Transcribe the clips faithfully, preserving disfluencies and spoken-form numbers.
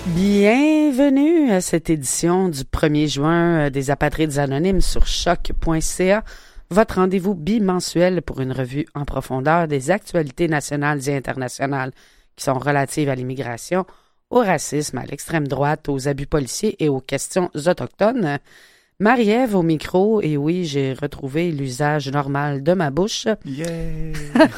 Bienvenue à cette édition du premier juin des Apatrides Anonymes sur choc point c a, votre rendez-vous bimensuel pour une revue en profondeur des actualités nationales et internationales qui sont relatives à l'immigration, au racisme, à l'extrême droite, aux abus policiers et aux questions autochtones. Marie-Ève au micro, et oui, j'ai retrouvé l'usage normal de ma bouche. Yeah!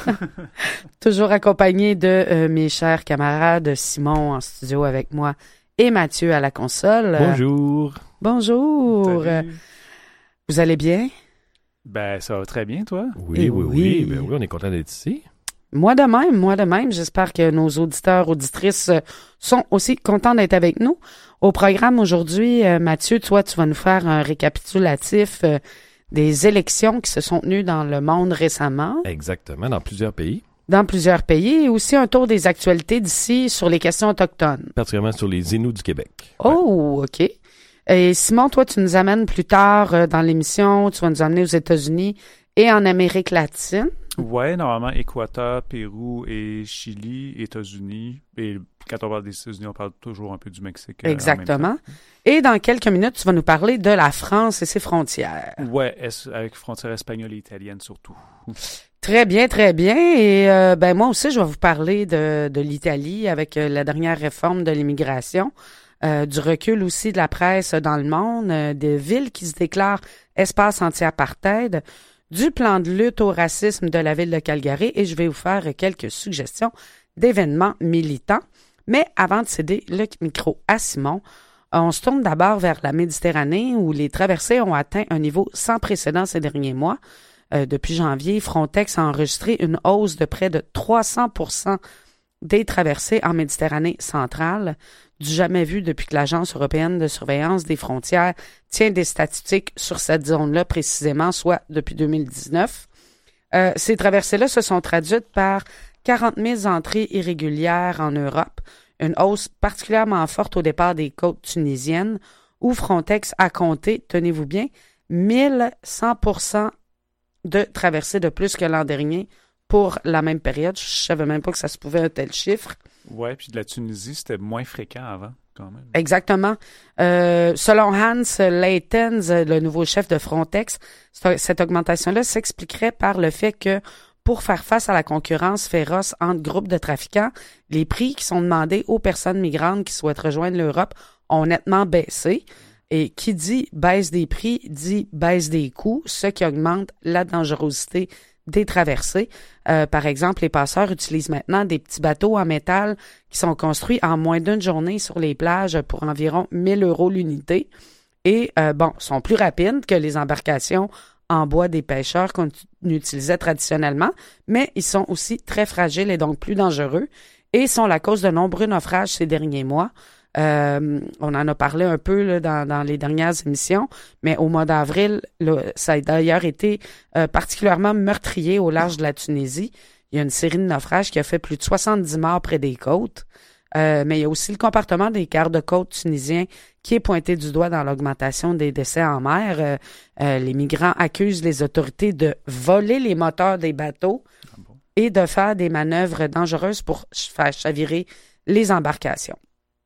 Toujours accompagné de euh, mes chers camarades Simon en studio avec moi et Mathieu à la console. Bonjour! Bonjour! Salut. Vous allez bien? Ben, ça va très bien, toi? Oui, oui, oui, oui. Ben oui, on est content d'être ici. Moi de même, moi de même. J'espère que nos auditeurs, auditrices sont aussi contents d'être avec nous. Au programme aujourd'hui, euh, Mathieu, toi, tu vas nous faire un récapitulatif euh, des élections qui se sont tenues dans le monde récemment. Exactement, dans plusieurs pays. Dans plusieurs pays, et aussi un tour des actualités d'ici sur les questions autochtones. Particulièrement sur les Inuits du Québec. Oh, ouais. OK. Et Simon, toi, tu nous amènes plus tard euh, dans l'émission, tu vas nous amener aux États-Unis et en Amérique latine. Ouais, normalement, Équateur, Pérou et Chili, États-Unis. Et quand on parle des États-Unis, on parle toujours un peu du Mexique. Euh, Exactement. Et dans quelques minutes, tu vas nous parler de la France et ses frontières. Ouais, es- avec frontières espagnoles et italiennes surtout. Très bien, très bien. Et euh, ben moi aussi, je vais vous parler de, de l'Italie avec euh, la dernière réforme de l'immigration, euh, du recul aussi de la presse dans le monde, euh, des villes qui se déclarent espace anti-apartheid, du plan de lutte au racisme de la ville de Calgary, et je vais vous faire quelques suggestions d'événements militants. Mais avant de céder le micro à Simon, on se tourne d'abord vers la Méditerranée où les traversées ont atteint un niveau sans précédent ces derniers mois. Euh, depuis janvier, Frontex a enregistré une hausse de près de trois cents pour cent des traversées en Méditerranée centrale, du jamais vu depuis que l'Agence européenne de surveillance des frontières tient des statistiques sur cette zone-là précisément, soit depuis deux mille dix-neuf. Euh, ces traversées-là se sont traduites par quarante mille entrées irrégulières en Europe, une hausse particulièrement forte au départ des côtes tunisiennes, où Frontex a compté, tenez-vous bien, mille cent pour cent de traversées de plus que l'an dernier pour la même période. Je savais même pas que ça se pouvait un tel chiffre. Ouais, puis de la Tunisie, c'était moins fréquent avant, quand même. Exactement. Euh, selon Hans Leitens, le nouveau chef de Frontex, cette augmentation-là s'expliquerait par le fait que pour faire face à la concurrence féroce entre groupes de trafiquants, les prix qui sont demandés aux personnes migrantes qui souhaitent rejoindre l'Europe ont nettement baissé. Et qui dit baisse des prix, dit baisse des coûts, ce qui augmente la dangerosité des traversées. Euh, par exemple, les passeurs utilisent maintenant des petits bateaux en métal qui sont construits en moins d'une journée sur les plages pour environ mille euros l'unité. Et, euh, bon, sont plus rapides que les embarcations en bois des pêcheurs qu'on utilisait traditionnellement, mais ils sont aussi très fragiles et donc plus dangereux et sont la cause de nombreux naufrages ces derniers mois. Euh, on en a parlé un peu là, dans, dans les dernières émissions, mais au mois d'avril, là, ça a d'ailleurs été euh, particulièrement meurtrier au large de la Tunisie. Il y a une série de naufrages qui a fait plus de soixante-dix morts près des côtes. Euh, mais il y a aussi le comportement des gardes-côtes tunisiens qui est pointé du doigt dans l'augmentation des décès en mer. Euh, euh, les migrants accusent les autorités de voler les moteurs des bateaux ah bon? et de faire des manœuvres dangereuses pour faire chavirer les embarcations.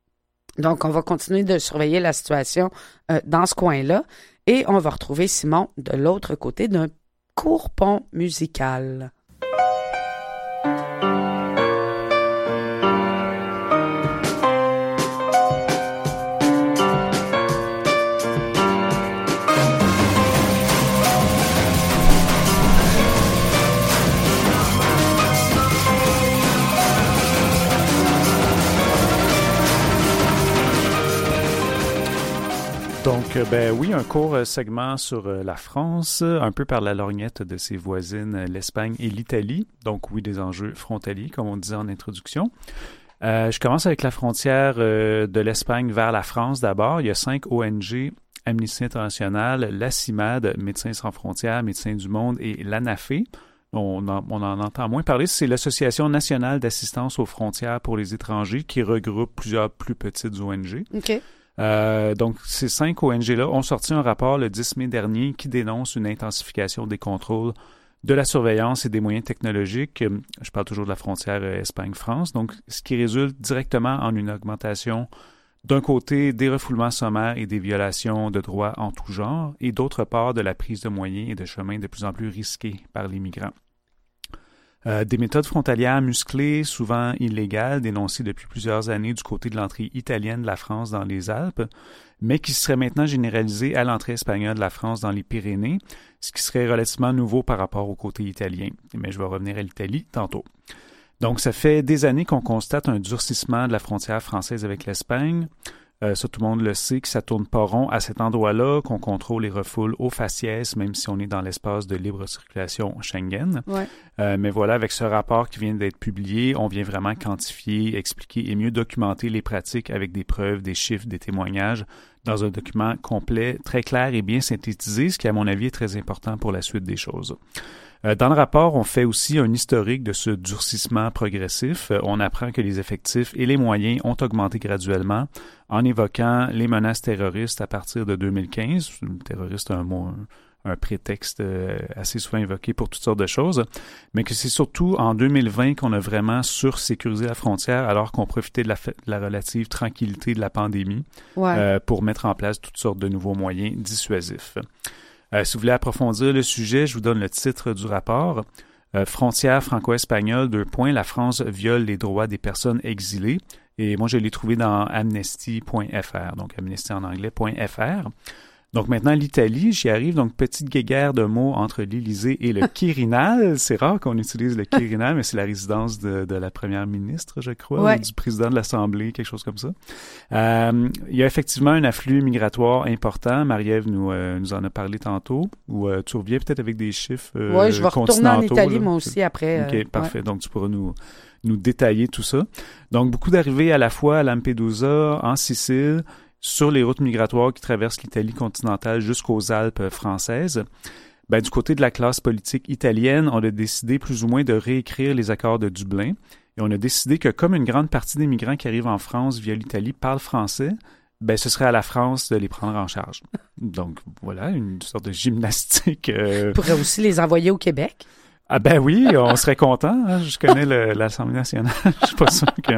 Donc, on va continuer de surveiller la situation euh, dans ce coin-là et on va retrouver Simon de l'autre côté d'un court pont musical. Donc, ben oui, un court segment sur la France, un peu par la lorgnette de ses voisines, l'Espagne et l'Italie. Donc, oui, des enjeux frontaliers, comme on disait en introduction. Euh, je commence avec la frontière euh, de l'Espagne vers la France d'abord. Il y a cinq O N G, Amnesty International, la CIMAD, Médecins sans frontières, Médecins du monde et l'ANAFE. On en, on en entend moins parler. C'est l'Association nationale d'assistance aux frontières pour les étrangers qui regroupe plusieurs plus petites O N G. OK. Euh, donc, ces cinq O N G-là ont sorti un rapport le dix mai dernier qui dénonce une intensification des contrôles de la surveillance et des moyens technologiques. Je parle toujours de la frontière Espagne-France. Donc, ce qui résulte directement en une augmentation D'un côté, des refoulements sommaires et des violations de droits en tout genre, et d'autre part, de la prise de moyens et de chemins de plus en plus risqués par les migrants. Euh, des méthodes frontalières musclées, souvent illégales, dénoncées depuis plusieurs années du côté de l'entrée italienne de la France dans les Alpes, mais qui seraient maintenant généralisées à l'entrée espagnole de la France dans les Pyrénées, ce qui serait relativement nouveau par rapport au côté italien. Mais je vais revenir à l'Italie tantôt. Donc, ça fait des années qu'on constate un durcissement de la frontière française avec l'Espagne. Euh, ça, tout le monde le sait, que ça tourne pas rond à cet endroit-là, qu'on contrôle les refoules au faciès, même si on est dans l'espace de libre circulation Schengen. Ouais. Euh, mais voilà, avec ce rapport qui vient d'être publié, on vient vraiment quantifier, expliquer et mieux documenter les pratiques avec des preuves, des chiffres, des témoignages dans un document complet, très clair et bien synthétisé, ce qui, à mon avis, est très important pour la suite des choses. Dans le rapport, on fait aussi un historique de ce durcissement progressif. On apprend que les effectifs et les moyens ont augmenté graduellement en évoquant les menaces terroristes à partir de deux mille quinze. Le terroriste, un mot, un, un prétexte assez souvent évoqué pour toutes sortes de choses, mais que c'est surtout en deux mille vingt qu'on a vraiment sursécurisé la frontière alors qu'on profitait de la, de la relative tranquillité de la pandémie ouais. euh, pour mettre en place toutes sortes de nouveaux moyens dissuasifs. Euh, si vous voulez approfondir le sujet, je vous donne le titre du rapport. Euh, Frontière franco-espagnole, deux points, la France viole les droits des personnes exilées. Et moi, je l'ai trouvé dans amnesty point f r, donc amnesty en anglais, .fr. Donc maintenant, l'Italie, j'y arrive. Donc, petite guéguerre de mots entre l'Élysée et le Quirinal. C'est rare qu'on utilise le Quirinal, mais c'est la résidence de, de la première ministre, je crois, ouais. ou du président de l'Assemblée, quelque chose comme ça. Euh, il y a effectivement un afflux migratoire important. Marie-Ève nous, euh, nous en a parlé tantôt. Ou euh, tu reviens peut-être avec des chiffres euh, Oui, je vais retourner en Italie, là. moi aussi, après. OK, euh, parfait. Ouais. Donc, tu pourras nous, nous détailler tout ça. Donc, beaucoup d'arrivées à la fois à Lampedusa, en Sicile, sur les routes migratoires qui traversent l'Italie continentale jusqu'aux Alpes françaises. Ben, du côté de la classe politique italienne, on a décidé plus ou moins de réécrire les accords de Dublin. Et on a décidé que comme une grande partie des migrants qui arrivent en France via l'Italie parlent français, ben, ce serait à la France de les prendre en charge. Donc, voilà, une sorte de gymnastique. Euh... On pourrait aussi les envoyer au Québec. Ah ben oui, on serait content. Hein? Je connais le, l'Assemblée nationale. Je suis pas sûr que...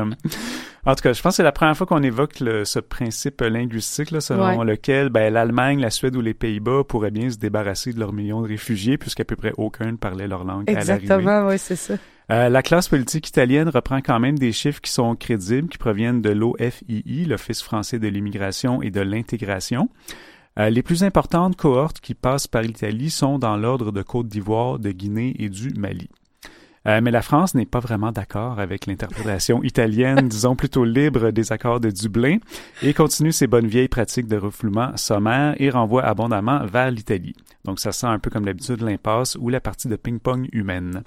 En tout cas, je pense que c'est la première fois qu'on évoque le, ce principe linguistique, là, selon ouais. lequel ben, l'Allemagne, la Suède ou les Pays-Bas pourraient bien se débarrasser de leurs millions de réfugiés, puisqu'à peu près aucun ne parlait leur langue à l'arrivée. Exactement, oui, c'est ça. Euh, la classe politique italienne reprend quand même des chiffres qui sont crédibles, qui proviennent de l'O F I I, l'Office français de l'immigration et de l'intégration. Euh, les plus importantes cohortes qui passent par l'Italie sont dans l'ordre de Côte d'Ivoire, de Guinée et du Mali. Euh, mais la France n'est pas vraiment d'accord avec l'interprétation italienne, disons plutôt libre des accords de Dublin, et continue ses bonnes vieilles pratiques de refoulement sommaire et renvoie abondamment vers l'Italie. Donc ça sent un peu comme d'habitude l'impasse ou la partie de ping-pong humaine.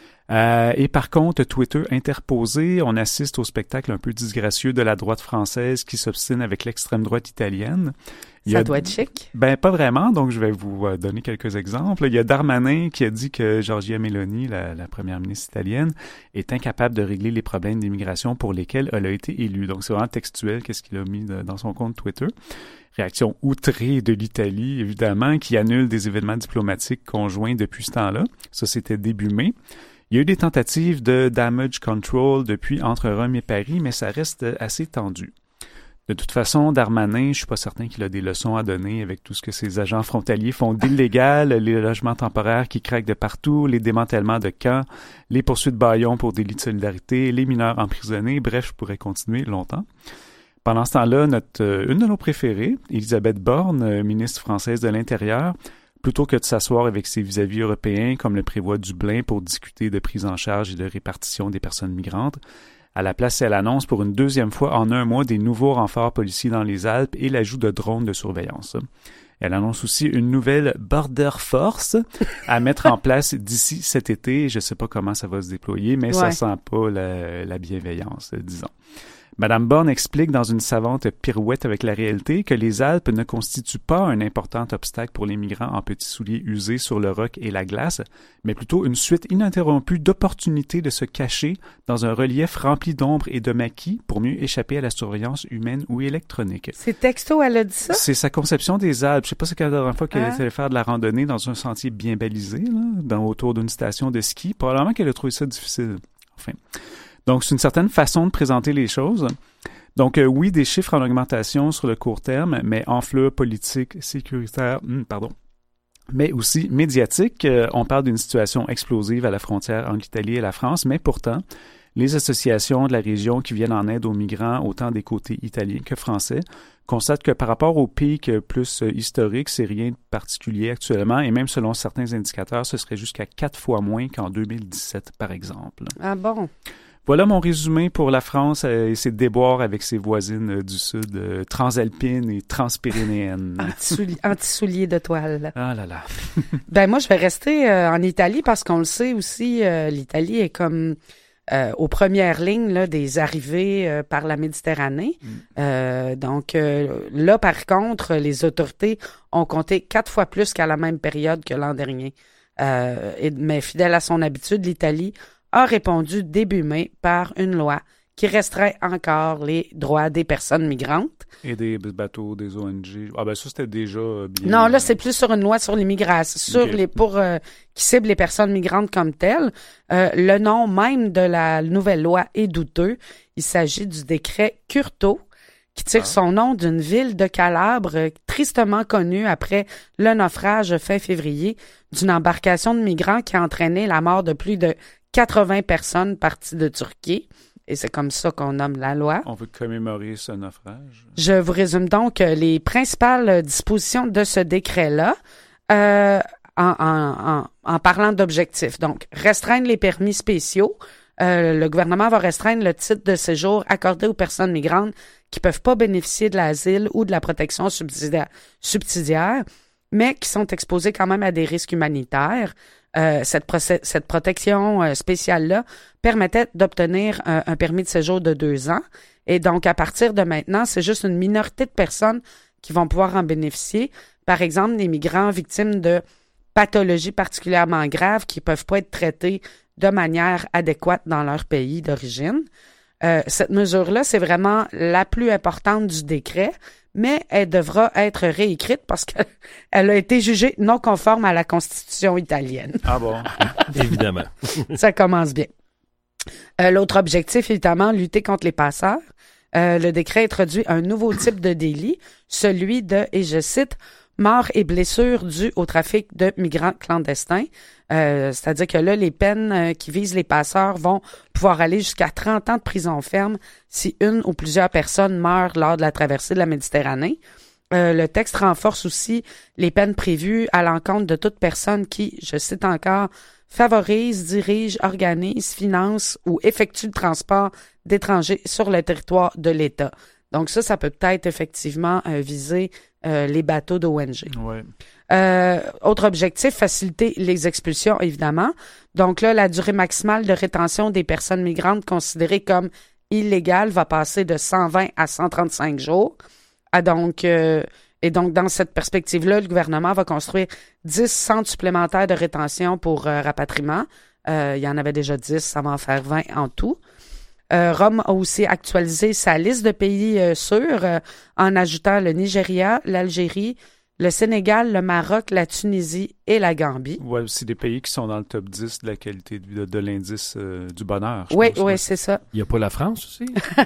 Euh, et par contre, Twitter interposé, on assiste au spectacle un peu disgracieux de la droite française qui s'obstine avec l'extrême droite italienne. Il Ça a, doit être chic. Ben, pas vraiment, donc je vais vous euh, donner quelques exemples. Il y a Darmanin qui a dit que Giorgia Meloni, la, la première ministre italienne, est incapable de régler les problèmes d'immigration pour lesquels elle a été élue. Donc c'est vraiment textuel, qu'est-ce qu'il a mis de, dans son compte Twitter. Réaction outrée de l'Italie, évidemment, qui annule des événements diplomatiques conjoints depuis ce temps-là. Ça, c'était début mai. Il y a eu des tentatives de damage control depuis entre Rome et Paris, mais ça reste assez tendu. De toute façon, Darmanin, je suis pas certain qu'il a des leçons à donner avec tout ce que ses agents frontaliers font d'illégal, les logements temporaires qui craquent de partout, les démantèlements de camps, les poursuites bâillons pour délits de solidarité, les mineurs emprisonnés, bref, je pourrais continuer longtemps. Pendant ce temps-là, notre, une de nos préférées, Elisabeth Borne, ministre française de l'Intérieur, plutôt que de s'asseoir avec ses vis-à-vis européens, comme le prévoit Dublin pour discuter de prise en charge et de répartition des personnes migrantes, à la place, elle annonce pour une deuxième fois en un mois des nouveaux renforts policiers dans les Alpes et l'ajout de drones de surveillance. Elle annonce aussi une nouvelle Border Force à mettre en place d'ici cet été. Je ne sais pas comment ça va se déployer, mais ouais. ça sent pas la, la bienveillance, disons. Madame Borne explique dans une savante pirouette avec la réalité que les Alpes ne constituent pas un important obstacle pour les migrants en petits souliers usés sur le roc et la glace, mais plutôt une suite ininterrompue d'opportunités de se cacher dans un relief rempli d'ombre et de maquis pour mieux échapper à la surveillance humaine ou électronique. C'est texto, elle a dit ça? C'est sa conception des Alpes. Je sais pas si c'est la dernière fois qu'elle hein? est allée faire de la randonnée dans un sentier bien balisé, là, dans, autour d'une station de ski. Probablement qu'elle a trouvé ça difficile. Enfin... Donc, c'est une certaine façon de présenter les choses. Donc, euh, oui, des chiffres en augmentation sur le court terme, mais enflure politique, sécuritaire, hum, pardon, mais aussi médiatique. Euh, on parle d'une situation explosive à la frontière entre l'Italie et la France, mais pourtant, les associations de la région qui viennent en aide aux migrants, autant des côtés italiens que français, constatent que par rapport au pic plus historique, c'est rien de particulier actuellement, et même selon certains indicateurs, ce serait jusqu'à quatre fois moins qu'en deux mille dix-sept, par exemple. Ah bon? Voilà mon résumé pour la France et ses déboires avec ses voisines du sud, euh, transalpines et transpyrénéennes. Anti-souliers, anti-souliers de toile. Ah là là. Ben moi, je vais rester euh, en Italie parce qu'on le sait aussi, euh, l'Italie est comme euh, aux premières lignes là, des arrivées euh, par la Méditerranée. Mm. Euh, donc euh, là, par contre, les autorités ont compté quatre fois plus qu'à la même période que l'an dernier. Euh, et, mais fidèle à son habitude, l'Italie a répondu début mai par une loi qui restreint encore les droits des personnes migrantes. Et des bateaux, des O N G. Ah ben ça, c'était déjà bien... Non, là, c'est plus sur une loi sur l'immigration, sur okay. les pour euh, qui cible les personnes migrantes comme telles. Euh, le nom même de la nouvelle loi est douteux. Il s'agit du décret Curto, qui tire ah. son nom d'une ville de Calabre euh, tristement connue après le naufrage fin février d'une embarcation de migrants qui a entraîné la mort de plus de quatre-vingts personnes parties de Turquie. Et c'est comme ça qu'on nomme la loi. On veut commémorer ce naufrage. Je vous résume donc les principales dispositions de ce décret-là euh, en, en, en, en parlant d'objectifs. Donc, restreindre les permis spéciaux. Euh, le gouvernement va restreindre le titre de séjour accordé aux personnes migrantes qui peuvent pas bénéficier de l'asile ou de la protection subsidiaire, subsidiaire mais qui sont exposées quand même à des risques humanitaires. Euh, cette, procé- cette protection euh, spéciale-là permettait d'obtenir un, un permis de séjour de deux ans. Et donc, à partir de maintenant, c'est juste une minorité de personnes qui vont pouvoir en bénéficier. Par exemple, des migrants victimes de pathologies particulièrement graves qui peuvent pas être traités de manière adéquate dans leur pays d'origine. Euh, cette mesure-là, c'est vraiment la plus importante du décret, mais elle devra être réécrite parce qu'elle a été jugée non conforme à la Constitution italienne. Ah bon? Évidemment. Ça commence bien. Euh, l'autre objectif, évidemment, lutter contre les passeurs. Euh, le décret introduit un nouveau type de délit, celui de, et je cite, mort et blessures dues au trafic de migrants clandestins. Euh, c'est-à-dire que là, les peines euh, qui visent les passeurs vont pouvoir aller jusqu'à trente ans de prison ferme si une ou plusieurs personnes meurent lors de la traversée de la Méditerranée. Euh, le texte renforce aussi les peines prévues à l'encontre de toute personne qui, je cite encore, favorise, dirige, organise, finance ou effectue le transport d'étrangers sur le territoire de l'État. Donc ça, ça peut peut-être effectivement euh, viser euh, les bateaux d'O N G. Ouais. Euh, autre objectif, faciliter les expulsions, évidemment. Donc là, la durée maximale de rétention des personnes migrantes considérées comme illégales va passer de cent vingt à cent trente-cinq jours. Ah, donc, euh, et donc, dans cette perspective-là, le gouvernement va construire dix centres supplémentaires de rétention pour euh, rapatriement. Euh, il y en avait déjà dix, ça va en faire vingt en tout. Euh, Rome a aussi actualisé sa liste de pays euh, sûrs euh, en ajoutant le Nigeria, l'Algérie, le Sénégal, le Maroc, la Tunisie et la Gambie. Ouais, c'est des pays qui sont dans le top dix de la qualité de, de l'indice euh, du bonheur. Oui, pense, oui, ouais. c'est ça. Il n'y a pas la France aussi?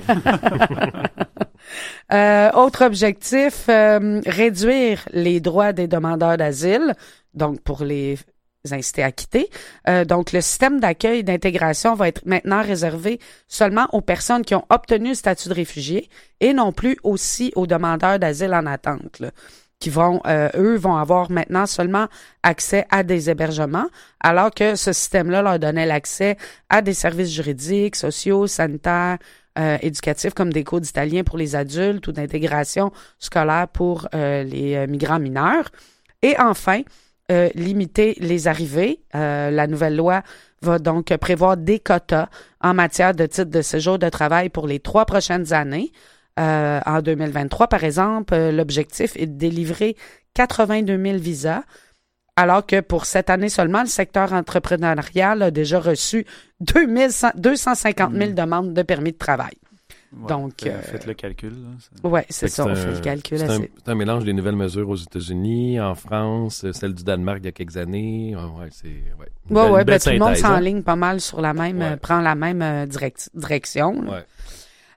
euh, autre objectif, euh, réduire les droits des demandeurs d'asile, donc pour les inciter à quitter. Euh, donc, le système d'accueil et d'intégration va être maintenant réservé seulement aux personnes qui ont obtenu le statut de réfugié et non plus aussi aux demandeurs d'asile en attente, là, qui vont, euh, eux, vont avoir maintenant seulement accès à des hébergements, alors que ce système-là leur donnait l'accès à des services juridiques, sociaux, sanitaires, euh, éducatifs, comme des cours d'italien pour les adultes ou d'intégration scolaire pour euh, les euh, migrants mineurs. Et enfin, Euh, limiter les arrivées. Euh, la nouvelle loi va donc prévoir des quotas en matière de titres de séjour de travail pour les trois prochaines années. Euh, en deux mille vingt-trois, par exemple, euh, l'objectif est de délivrer quatre-vingt-deux mille visas, alors que pour cette année seulement, le secteur entrepreneurial a déjà reçu deux cent cinquante mille demandes de permis de travail. Ouais, Donc, euh, euh, faites le calcul. Oui, c'est Fait ça, que on c'est fait un- le calcul. C'est un, assez. c'est un mélange des nouvelles mesures aux États-Unis, en France, celle du Danemark il y a quelques années. Ah, ouais, c'est, ouais. Une Oui, belle- oui, une ben, belle tout le monde synthèse, hein? s'enligne pas mal sur la même, Ouais. euh, prend la même euh, direct- direction. là. Ouais.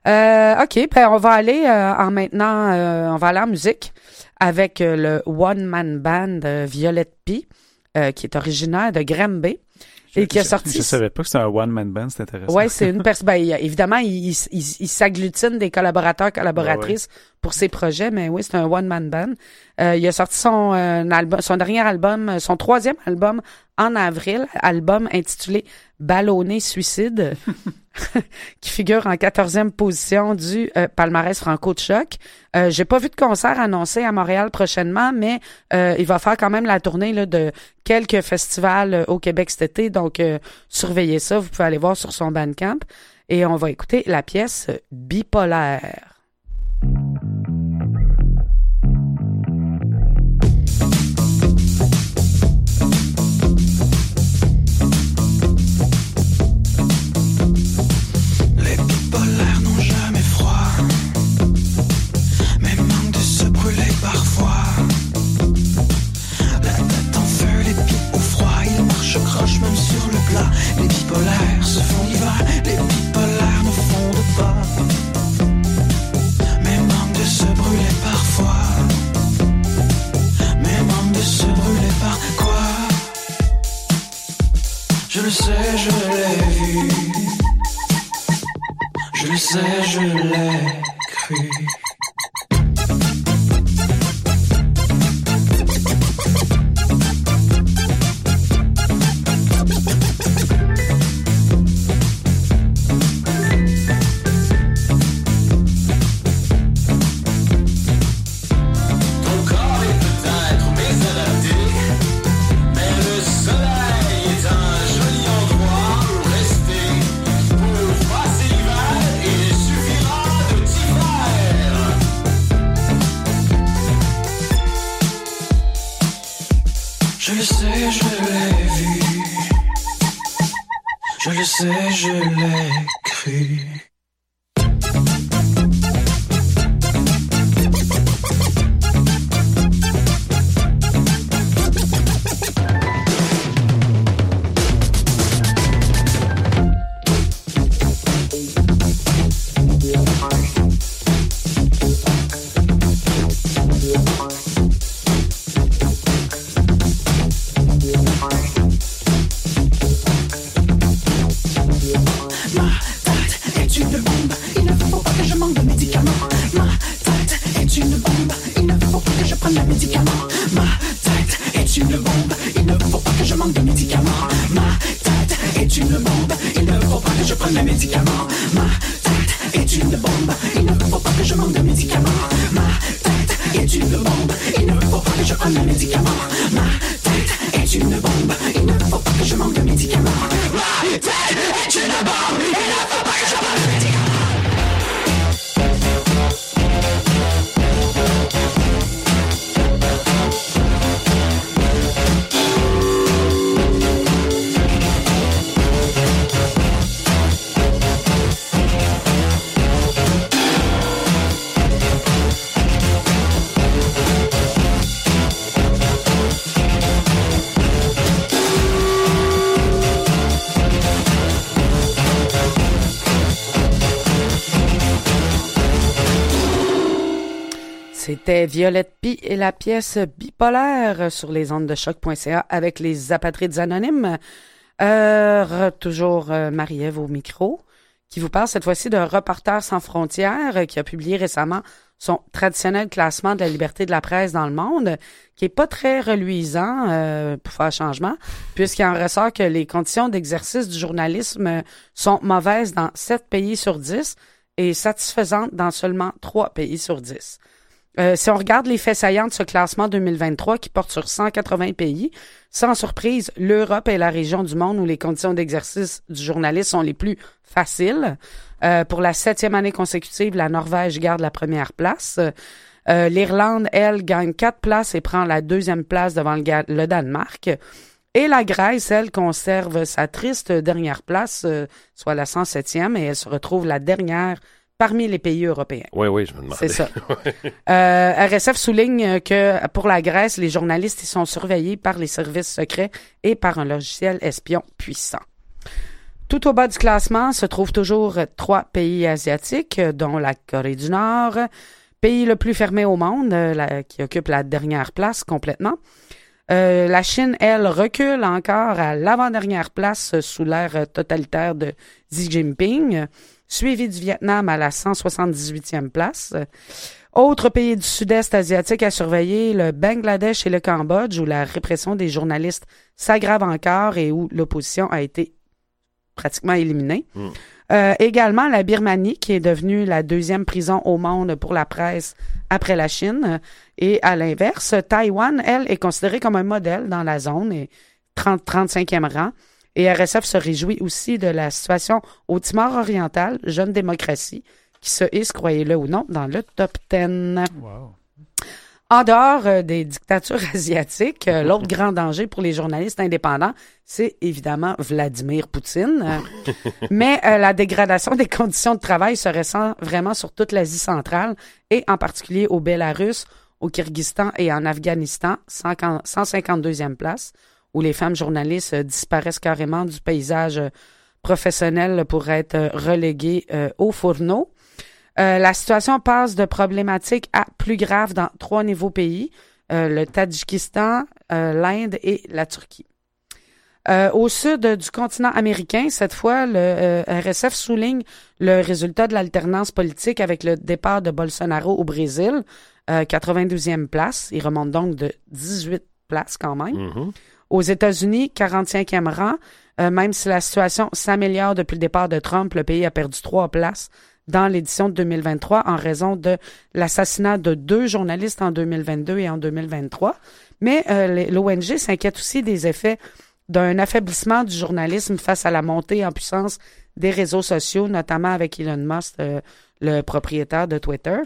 Euh, OK, ben on va aller euh, en maintenant, euh, on va aller en musique avec euh, le One Man Band euh, Violette P, euh, qui est originaire de Granby. Et qui a sorti... Je, je savais pas que c'était un one-man band, c'est intéressant. Ouais, c'est une personne. Ben, évidemment, il, il, il, il s'agglutine des collaborateurs, collaboratrices ouais, ouais. pour ses projets, mais oui, c'est un one-man band. Euh, il a sorti son euh, album, son dernier album, son troisième album en avril, album intitulé Ballonné Suicide, qui figure en quatorzième position du euh, palmarès Franco de Choc. Euh, j'ai pas vu de concert annoncé à Montréal prochainement, mais euh, il va faire quand même la tournée là, de quelques festivals euh, au Québec cet été, donc euh, surveillez ça, vous pouvez aller voir sur son Bandcamp. Et on va écouter la pièce Bipolaire. Les bipolaires se font l'hiver, les bipolaires ne fondent pas. Mais manque de se brûler parfois. Mais manque de se brûler par quoi? Je le sais, je l'ai vu. Je le sais, je l'ai cru. Je le sais, je l'ai vu. Je le sais, je l'ai cru. C'était Violette P et la pièce Bipolaire sur les ondes de choc point c a avec les Apatrides Anonymes. Euh, toujours euh, Marie-Ève au micro, qui vous parle cette fois-ci de Reporters sans frontières, euh, qui a publié récemment son traditionnel classement de la liberté de la presse dans le monde, qui est pas très reluisant euh, pour faire changement, puisqu'il en ressort que les conditions d'exercice du journalisme sont mauvaises dans sept pays sur dix et satisfaisantes dans seulement trois pays sur dix. Euh, si on regarde les faits saillants de ce classement deux mille vingt-trois qui porte sur cent quatre-vingts pays, sans surprise, l'Europe est la région du monde où les conditions d'exercice du journaliste sont les plus faciles. Euh, pour la septième année consécutive, la Norvège garde la première place. Euh, L'Irlande, elle, gagne quatre places et prend la deuxième place devant le, le Danemark. Et la Grèce, elle, conserve sa triste dernière place, euh, soit la cent septième, et elle se retrouve la dernière parmi les pays européens. Oui, oui, je me demandais. C'est ça. euh, R S F souligne que pour la Grèce, les journalistes ils sont surveillés par les services secrets et par un logiciel espion puissant. Tout au bas du classement se trouvent toujours trois pays asiatiques, dont la Corée du Nord, pays le plus fermé au monde, la, qui occupe la dernière place complètement. Euh, la Chine, elle, recule encore à l'avant-dernière place sous l'ère totalitaire de Xi Jinping, suivi du Vietnam à la cent soixante-dix-huitième place. Autres pays du sud-est asiatique à surveiller, le Bangladesh et le Cambodge, où la répression des journalistes s'aggrave encore et où l'opposition a été pratiquement éliminée. Mm. Euh, également, la Birmanie, qui est devenue la deuxième prison au monde pour la presse après la Chine. Et à l'inverse, Taïwan, elle, est considérée comme un modèle dans la zone et trente, trente-cinquième rang. Et R S F se réjouit aussi de la situation au Timor oriental, jeune démocratie, qui se hisse, croyez-le ou non, dans le top dix. Wow. En dehors euh, des dictatures asiatiques, euh, l'autre grand danger pour les journalistes indépendants, c'est évidemment Vladimir Poutine. Euh, mais euh, la dégradation des conditions de travail se ressent vraiment sur toute l'Asie centrale et en particulier au Bélarus, au Kyrgyzstan et en Afghanistan, cent cinquante-deuxième place, où les femmes journalistes euh, disparaissent carrément du paysage euh, professionnel pour être euh, reléguées euh, au fourneau. Euh, la situation passe de problématique à plus grave dans trois niveaux pays, euh, le Tadjikistan, euh, l'Inde et la Turquie. Euh, au sud du continent américain, cette fois, le euh, R S F souligne le résultat de l'alternance politique avec le départ de Bolsonaro au Brésil, euh, quatre-vingt-douzième place. Il remonte donc de dix-huit places quand même. Mm-hmm. Aux États-Unis, quarante-cinquième rang. Euh, même si la situation s'améliore depuis le départ de Trump, le pays a perdu trois places dans l'édition de deux mille vingt-trois en raison de l'assassinat de deux journalistes en deux mille vingt-deux et en deux mille vingt-trois. Mais euh, l'O N G s'inquiète aussi des effets d'un affaiblissement du journalisme face à la montée en puissance des réseaux sociaux, notamment avec Elon Musk, euh, le propriétaire de Twitter.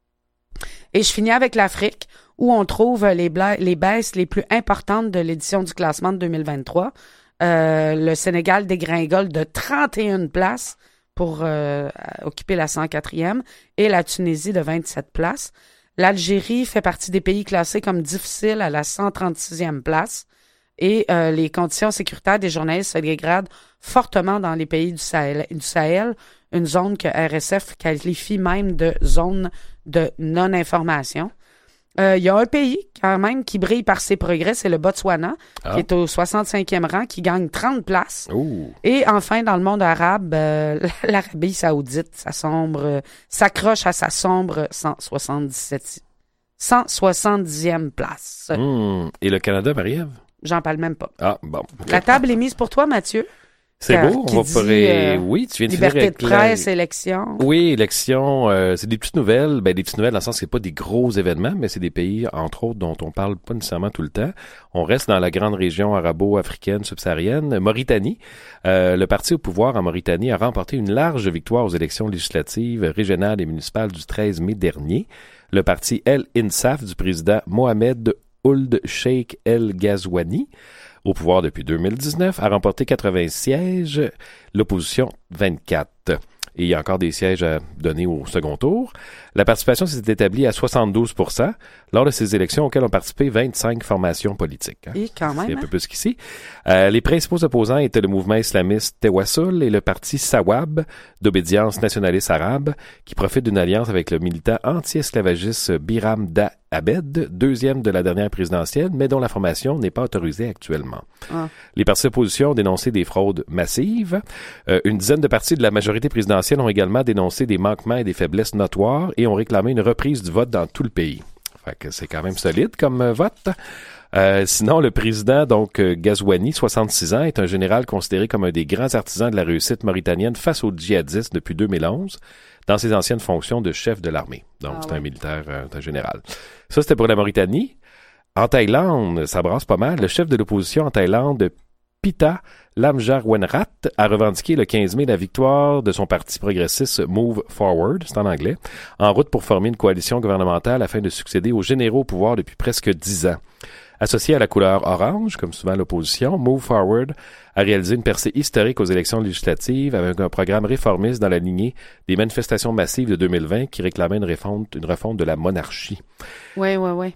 Et je finis avec l'Afrique, où on trouve les, bla- les baisses les plus importantes de l'édition du classement de deux mille vingt-trois. Euh, le Sénégal dégringole de trente et une places pour euh, occuper la cent quatrième et la Tunisie de vingt-sept places. L'Algérie fait partie des pays classés comme difficiles à la cent trente-sixième place et euh, les conditions sécuritaires des journalistes se dégradent fortement dans les pays du Sahel, du Sahel, une zone que R S F qualifie même de zone de non-information. Il euh, y a un pays, quand même, qui brille par ses progrès, c'est le Botswana, ah. qui est au soixante-cinquième rang, qui gagne trente places. Ooh. Et enfin, dans le monde arabe, euh, l'Arabie saoudite, ça sombre, euh, s'accroche à sa sombre cent soixante-dix-sept, cent soixante-dixième place. Mmh. Et le Canada, Marie-Ève? J'en parle même pas. Ah, bon. Okay. La table est mise pour toi, Mathieu. C'est beau, on va dit, pourrait... euh, oui, tu viens de liberté finir de presse, la... élection. Oui, élection, euh, c'est des petites nouvelles. Ben, des petites nouvelles dans le sens que c'est pas des gros événements, mais c'est des pays, entre autres, dont on parle pas nécessairement tout le temps. On reste dans la grande région arabo-africaine subsaharienne, Mauritanie. Euh, le parti au pouvoir en Mauritanie a remporté une large victoire aux élections législatives, régionales et municipales du treize mai dernier. Le parti El Insaf du président Mohamed Ould Cheikh El Ghazouani, au pouvoir depuis deux mille dix-neuf, a remporté quatre-vingts sièges, l'opposition vingt-quatre. Et il y a encore des sièges à donner au second tour. La participation s'est établie à soixante-douze pour cent lors de ces élections auxquelles ont participé vingt-cinq formations politiques. Hein. Et quand même. C'est un hein? peu plus qu'ici. Euh, les principaux opposants étaient le mouvement islamiste Tewassul et le parti Sawab d'obédience nationaliste arabe, qui profite d'une alliance avec le militant anti-esclavagiste Biram Da Abed, deuxième de la dernière présidentielle, mais dont la formation n'est pas autorisée actuellement. Ah. Les partis d'opposition ont dénoncé des fraudes massives. Euh, une dizaine de partis de la majorité présidentielle ont également dénoncé des manquements et des faiblesses notoires et ont réclamé une reprise du vote dans tout le pays. Fait que c'est quand même solide comme euh, vote. Euh, sinon, le président, donc euh, Ghazouani, soixante-six ans, est un général considéré comme un des grands artisans de la réussite mauritanienne face aux djihadistes depuis deux mille onze, dans ses anciennes fonctions de chef de l'armée. Donc, ah, c'est ouais. un militaire, euh, un général. Ça, c'était pour la Mauritanie. En Thaïlande, ça brasse pas mal. Le chef de l'opposition en Thaïlande, Pita Lamjarwenrat, a revendiqué le quinze mai la victoire de son parti progressiste Move Forward, c'est en anglais, en route pour former une coalition gouvernementale afin de succéder aux généraux au pouvoir depuis presque dix ans. Associé à la couleur orange, comme souvent l'opposition, Move Forward a réalisé une percée historique aux élections législatives avec un programme réformiste dans la lignée des manifestations massives de deux mille vingt qui réclamaient une refonte, une refonte de la monarchie. Oui, oui, oui.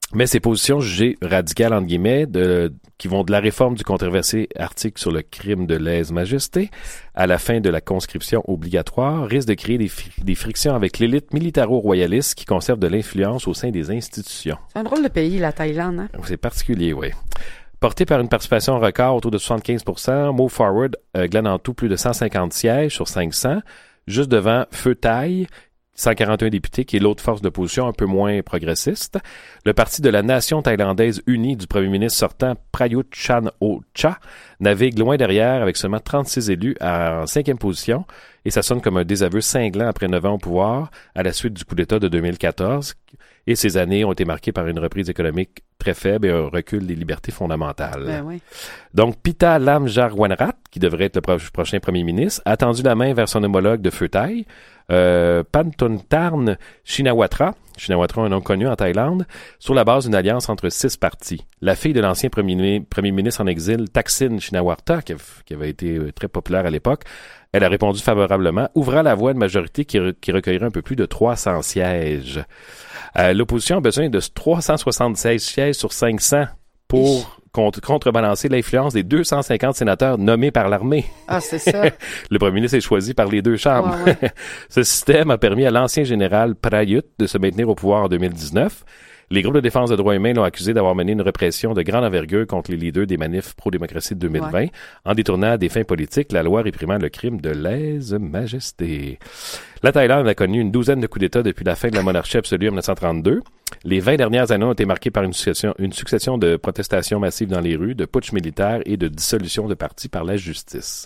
Mais ces positions jugées radicales, entre guillemets, de, qui vont de la réforme du controversé article sur le crime de lèse-majesté à la fin de la conscription obligatoire risquent de créer des, fri- des frictions avec l'élite militaro-royaliste qui conserve de l'influence au sein des institutions. C'est un drôle de pays, la Thaïlande, hein? C'est particulier, oui. Porté par une participation record autour de soixante-quinze pour cent, Move Forward euh, glane en tout plus de cent cinquante sièges sur cinq cents, juste devant Pheu Thai, cent quarante et un députés, qui est l'autre force d'opposition un peu moins progressiste. Le parti de la nation thaïlandaise unie du premier ministre sortant Prayut Chan-o-cha navigue loin derrière avec seulement trente-six élus en cinquième position et ça sonne comme un désaveu cinglant après neuf ans au pouvoir à la suite du coup d'État de deux mille quatorze. Et ces années ont été marquées par une reprise économique très faible et un recul des libertés fondamentales. Ben oui. Donc, Pita Lamjarwanrat, qui devrait être le pro- prochain premier ministre, a tendu la main vers son homologue de Pheu Thai, euh, Pantontarn Shinawatra, Shinawatra, un nom connu en Thaïlande, sur la base d'une alliance entre six partis. La fille de l'ancien premier, premier ministre en exil, Thaksin Shinawatra, qui, qui avait été très populaire à l'époque, elle a répondu favorablement, ouvrant la voie à une majorité qui, re, qui recueillerait un peu plus de trois cents sièges. Euh, l'opposition a besoin de trois cent soixante-seize sièges sur cinq cents pour contre, contrebalancer l'influence des deux cent cinquante sénateurs nommés par l'armée. Ah, c'est ça. Le premier ministre est choisi par les deux chambres. Ouais, ouais. Ce système a permis à l'ancien général Prayut de se maintenir au pouvoir en deux mille dix-neuf. Les groupes de défense des droits humains l'ont accusé d'avoir mené une répression de grande envergure contre les leaders des manifs pro-démocratie de deux mille vingt, ouais. en détournant à des fins politiques la loi réprimant le crime de lèse-majesté. La Thaïlande a connu une douzaine de coups d'État depuis la fin de la monarchie absolue en dix-neuf cent trente-deux. Les vingt dernières années ont été marquées par une succession, une succession de protestations massives dans les rues, de putsch militaires et de dissolution de partis par la justice.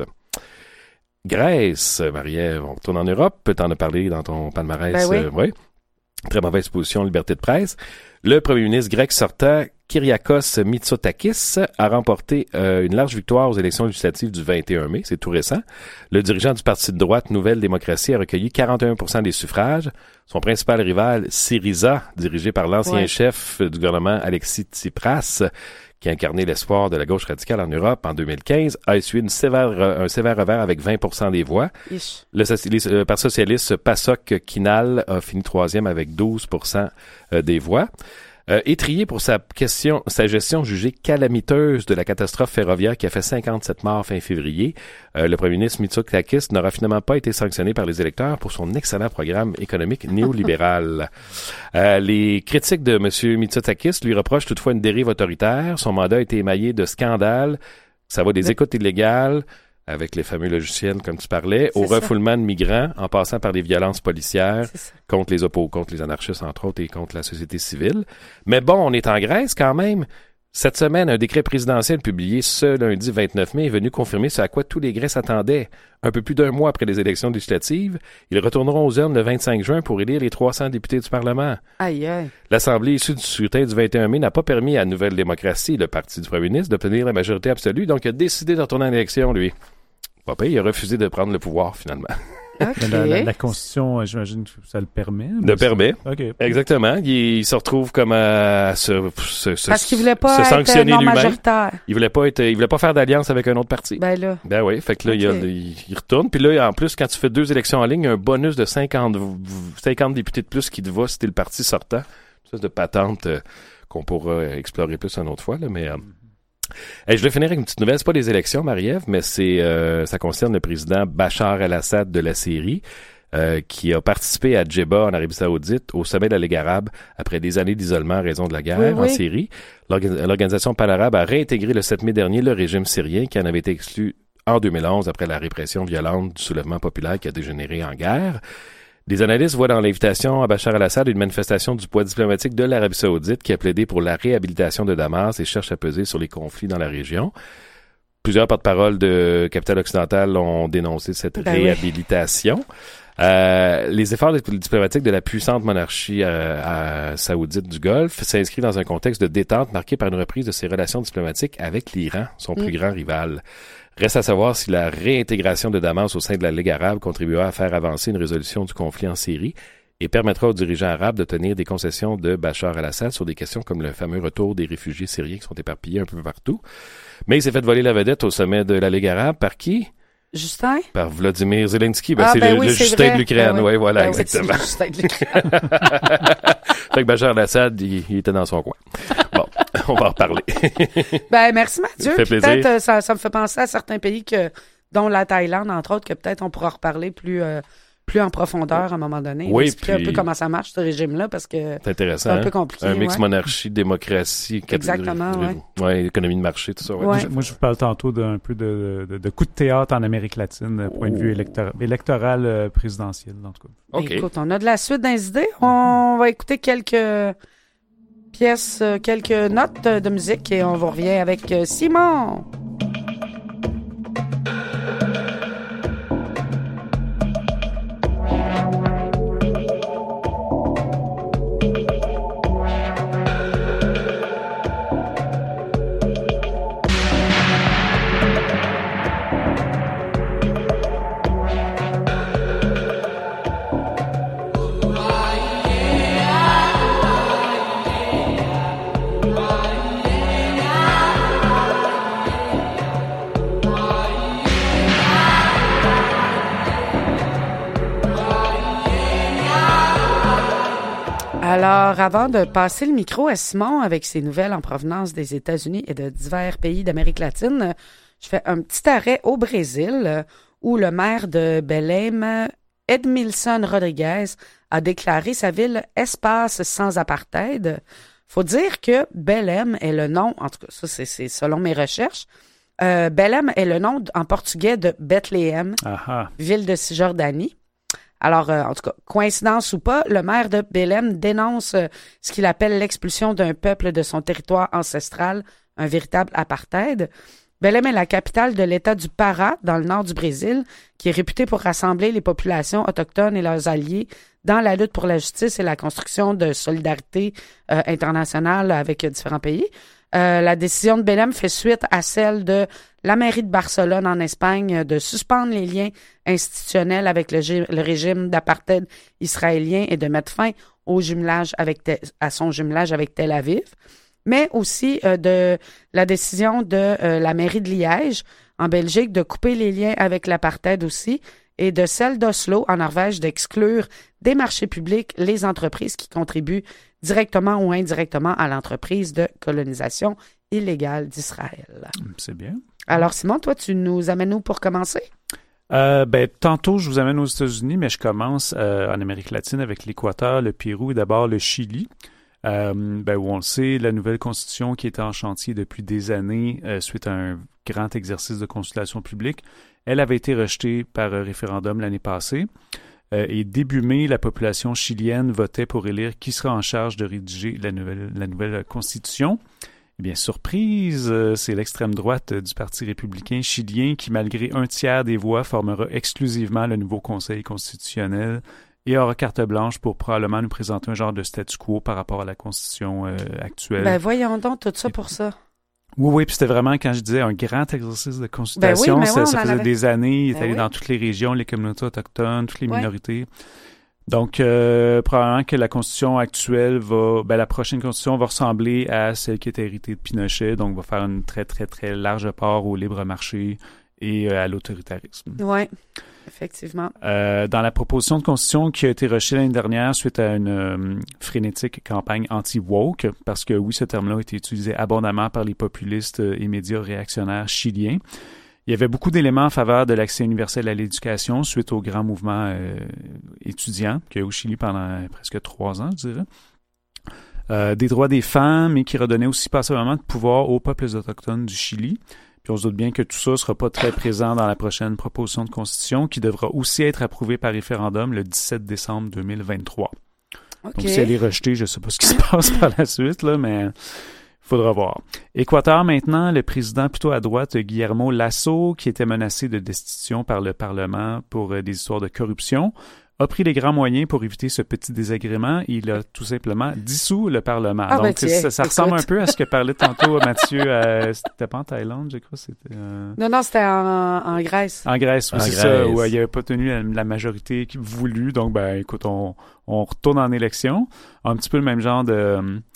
Grèce, Marie-Ève, on retourne en Europe. T'en as parlé dans ton palmarès. Ben oui. Euh, ouais. Très mauvaise position, liberté de presse. Le premier ministre grec sortant, Kyriakos Mitsotakis, a remporté euh, une large victoire aux élections législatives du vingt et un mai, c'est tout récent. Le dirigeant du parti de droite Nouvelle Démocratie a recueilli quarante et un pour cent des suffrages. Son principal rival, Syriza, dirigé par l'ancien ouais. chef du gouvernement Alexis Tsipras, qui a incarné l'espoir de la gauche radicale en Europe en deux mille quinze, a essuyé une sévère, un sévère revers avec vingt pour cent des voix. Ish. Le, le Parti socialiste Pasok Kinal a fini troisième avec douze pour cent des voix. Euh, étrié pour sa question, sa gestion jugée calamiteuse de la catastrophe ferroviaire qui a fait cinquante-sept morts fin février, euh, le premier ministre Mitsotakis n'aura finalement pas été sanctionné par les électeurs pour son excellent programme économique néolibéral. euh, les critiques de M. Mitsotakis lui reprochent toutefois une dérive autoritaire. Son mandat a été émaillé de scandales. Ça va des écoutes illégales, avec les fameux logiciels, comme tu parlais, c'est au ça. refoulement de migrants, en passant par des violences policières contre les oppos, contre les anarchistes, entre autres, et contre la société civile. Mais bon, on est en Grèce quand même. Cette semaine, un décret présidentiel publié ce lundi vingt-neuf mai est venu confirmer ce à quoi tous les Grecs s'attendaient. Un peu plus d'un mois après les élections législatives, ils retourneront aux urnes le vingt-cinq juin pour élire les trois cents députés du Parlement. Aïe, aïe. L'Assemblée issue du scrutin du vingt et un mai n'a pas permis à Nouvelle Démocratie, le parti du premier ministre, d'obtenir la majorité absolue, donc il a décidé de retourner en élection, lui. Papa, il a refusé de prendre le pouvoir, finalement. Okay. La, la, la Constitution, j'imagine que ça le permet. Le permet. Okay. Exactement. Il, il se retrouve comme à se, se, se, Parce qu'il voulait pas se être sanctionner non lui-même. Majoritaire. Il voulait pas être, il voulait pas faire d'alliance avec un autre parti. Ben là. Ben oui. Fait que là, okay. il, il, il retourne. Puis là, en plus, quand tu fais deux élections en ligne, il y a un bonus de cinquante, cinquante députés de plus qui te va si t'es le parti sortant. Une espèce de patente euh, qu'on pourra explorer plus une autre fois, là, mais... Euh, Hey, je vais finir avec une petite nouvelle. C'est pas des élections, Marie-Ève, mais c'est euh, ça concerne le président Bachar el-Assad de la Syrie, euh, qui a participé à Djeddah, en Arabie Saoudite, au sommet de la Ligue arabe, après des années d'isolement en raison de la guerre oui, en oui. Syrie. L'organ- l'organisation pan-arabe a réintégré le sept mai dernier le régime syrien, qui en avait été exclu en deux mille onze après la répression violente du soulèvement populaire qui a dégénéré en guerre. Des analystes voient dans l'invitation à Bachar el-Assad une manifestation du poids diplomatique de l'Arabie Saoudite qui a plaidé pour la réhabilitation de Damas et cherche à peser sur les conflits dans la région. Plusieurs porte-paroles de capitale occidentale ont dénoncé cette ben réhabilitation. Oui. Euh, les efforts diplomatiques de la puissante monarchie euh, à saoudite du Golfe s'inscrivent dans un contexte de détente marqué par une reprise de ses relations diplomatiques avec l'Iran, son plus mm. grand rival. Reste à savoir si la réintégration de Damas au sein de la Ligue arabe contribuera à faire avancer une résolution du conflit en Syrie et permettra aux dirigeants arabes de tenir des concessions de Bachar el-Assad sur des questions comme le fameux retour des réfugiés syriens qui sont éparpillés un peu partout. Mais il s'est fait voler la vedette au sommet de la Ligue arabe par qui? Justin? Par Vladimir Zelensky. Ben, Ah, c'est ben le, oui, le c'est Justin vrai. de l'Ukraine. Ben oui, oui. voilà, Ben oui, exactement. c'est le Justin de l'Ukraine. Fait que Bachar al-Assad, il, il était dans son coin. Bon, on va en reparler. Ben, merci Mathieu. Ça fait Puis plaisir. peut-être, euh, ça, ça me fait penser à certains pays que, dont la Thaïlande, entre autres, que peut-être on pourra reparler plus, euh, plus en profondeur à un moment donné. Oui, expliquer puis- un peu comment ça marche, ce régime-là, parce que C'est intéressant. c'est un peu hein? compliqué. Un mix ouais. monarchie, démocratie, cat- Exactement, euh, ouais. ouais, économie de marché, tout ça. Ouais. Ouais. Moi, je, moi, je vous parle tantôt d'un peu de, de, de coup de théâtre en Amérique latine, euh, point de vue Oh. électoral, électoral euh, présidentiel, en tout cas. Ben, OK. écoute, on a de la suite dans les idées. On va écouter quelques pièces, euh, quelques notes euh, de musique et on vous revient avec euh, Simon. Alors, avant de passer le micro à Simon avec ses nouvelles en provenance des États-Unis et de divers pays d'Amérique latine, je fais un petit arrêt au Brésil où le maire de Belém, Edmilson Rodrigues, a déclaré sa ville espace sans apartheid. Faut dire que Belém est le nom, en tout cas, ça c'est, c'est selon mes recherches, euh, Belém est le nom en portugais de Bethléem, Ah ah. ville de Cisjordanie. Alors, euh, en tout cas, coïncidence ou pas, le maire de Belém dénonce euh, ce qu'il appelle l'expulsion d'un peuple de son territoire ancestral, un véritable apartheid. Belém est la capitale de l'État du Pará, dans le nord du Brésil, qui est réputé pour rassembler les populations autochtones et leurs alliés dans la lutte pour la justice et la construction de solidarité euh, internationale avec euh, différents pays. Euh, la décision de Belém fait suite à celle de la mairie de Barcelone en Espagne de suspendre les liens institutionnels avec le, gé- le régime d'apartheid israélien et de mettre fin au jumelage avec Te- à son jumelage avec Tel Aviv, mais aussi euh, de la décision de euh, la mairie de Liège en Belgique de couper les liens avec l'apartheid aussi et de celle d'Oslo en Norvège d'exclure des marchés publics les entreprises qui contribuent directement ou indirectement à l'entreprise de colonisation illégale d'Israël. C'est bien. Alors Simon, toi, tu nous amènes où pour commencer? Euh, ben, tantôt, je vous amène aux États-Unis, mais je commence euh, en Amérique latine avec l'Équateur, le Pérou et d'abord le Chili. Euh, ben, où on le sait, la nouvelle constitution qui était en chantier depuis des années euh, suite à un grand exercice de consultation publique, elle avait été rejetée par un référendum l'année passée. Euh, et début mai, la population chilienne votait pour élire qui sera en charge de rédiger la nouvelle, la nouvelle constitution. Eh bien, surprise, euh, c'est l'extrême droite euh, du Parti républicain chilien qui, malgré un tiers des voix, formera exclusivement le nouveau Conseil constitutionnel et aura carte blanche pour probablement nous présenter un genre de statu quo par rapport à la constitution euh, actuelle. Ben voyons donc tout ça pour ça. Oui, oui, puis c'était vraiment, quand je disais un grand exercice de consultation, Ben oui, mais ça, oui, on ça en faisait avait- des années, il est Ben allé oui. dans toutes les régions, les communautés autochtones, toutes les Ouais. minorités. Donc, euh, probablement que la constitution actuelle va, ben la prochaine constitution va ressembler à celle qui était héritée de Pinochet, donc va faire une très, très, très large part au libre marché et euh, à l'autoritarisme. Oui, effectivement. Euh, dans la proposition de constitution qui a été rejetée l'année dernière suite à une euh, frénétique campagne anti-woke, parce que oui, ce terme-là a été utilisé abondamment par les populistes euh, et médias réactionnaires chiliens. Il y avait beaucoup d'éléments en faveur de l'accès universel à l'éducation suite au grand mouvement euh, étudiant qu'il y a eu au Chili pendant presque trois ans, je dirais. Euh, des droits des femmes et qui redonnait aussi passablement de pouvoir aux peuples autochtones du Chili. Puis on se doute bien que tout ça ne sera pas très présent dans la prochaine proposition de constitution qui devra aussi être approuvée par référendum le dix-sept décembre deux mille vingt-trois. OK. Donc si elle est rejetée, je ne sais pas ce qui se passe par la suite, là, mais il faudra voir. Équateur maintenant, le président plutôt à droite, Guillermo Lasso, qui était menacé de destitution par le Parlement pour euh, des histoires de corruption, a pris les grands moyens pour éviter ce petit désagrément. Il a tout simplement dissous le Parlement. Ah, Donc, ben tiens, ça, ça écoute. ressemble un peu à ce que parlait tantôt Mathieu. Euh, c'était pas en Thaïlande, je crois. C'était euh, Non, non, c'était en, en Grèce. en Grèce. Oui, En c'est Grèce. ça, où euh, il n'y avait pas tenu la, la majorité qui voulue. Donc, ben, écoute, on, on retourne en élection. Un petit peu le même genre de...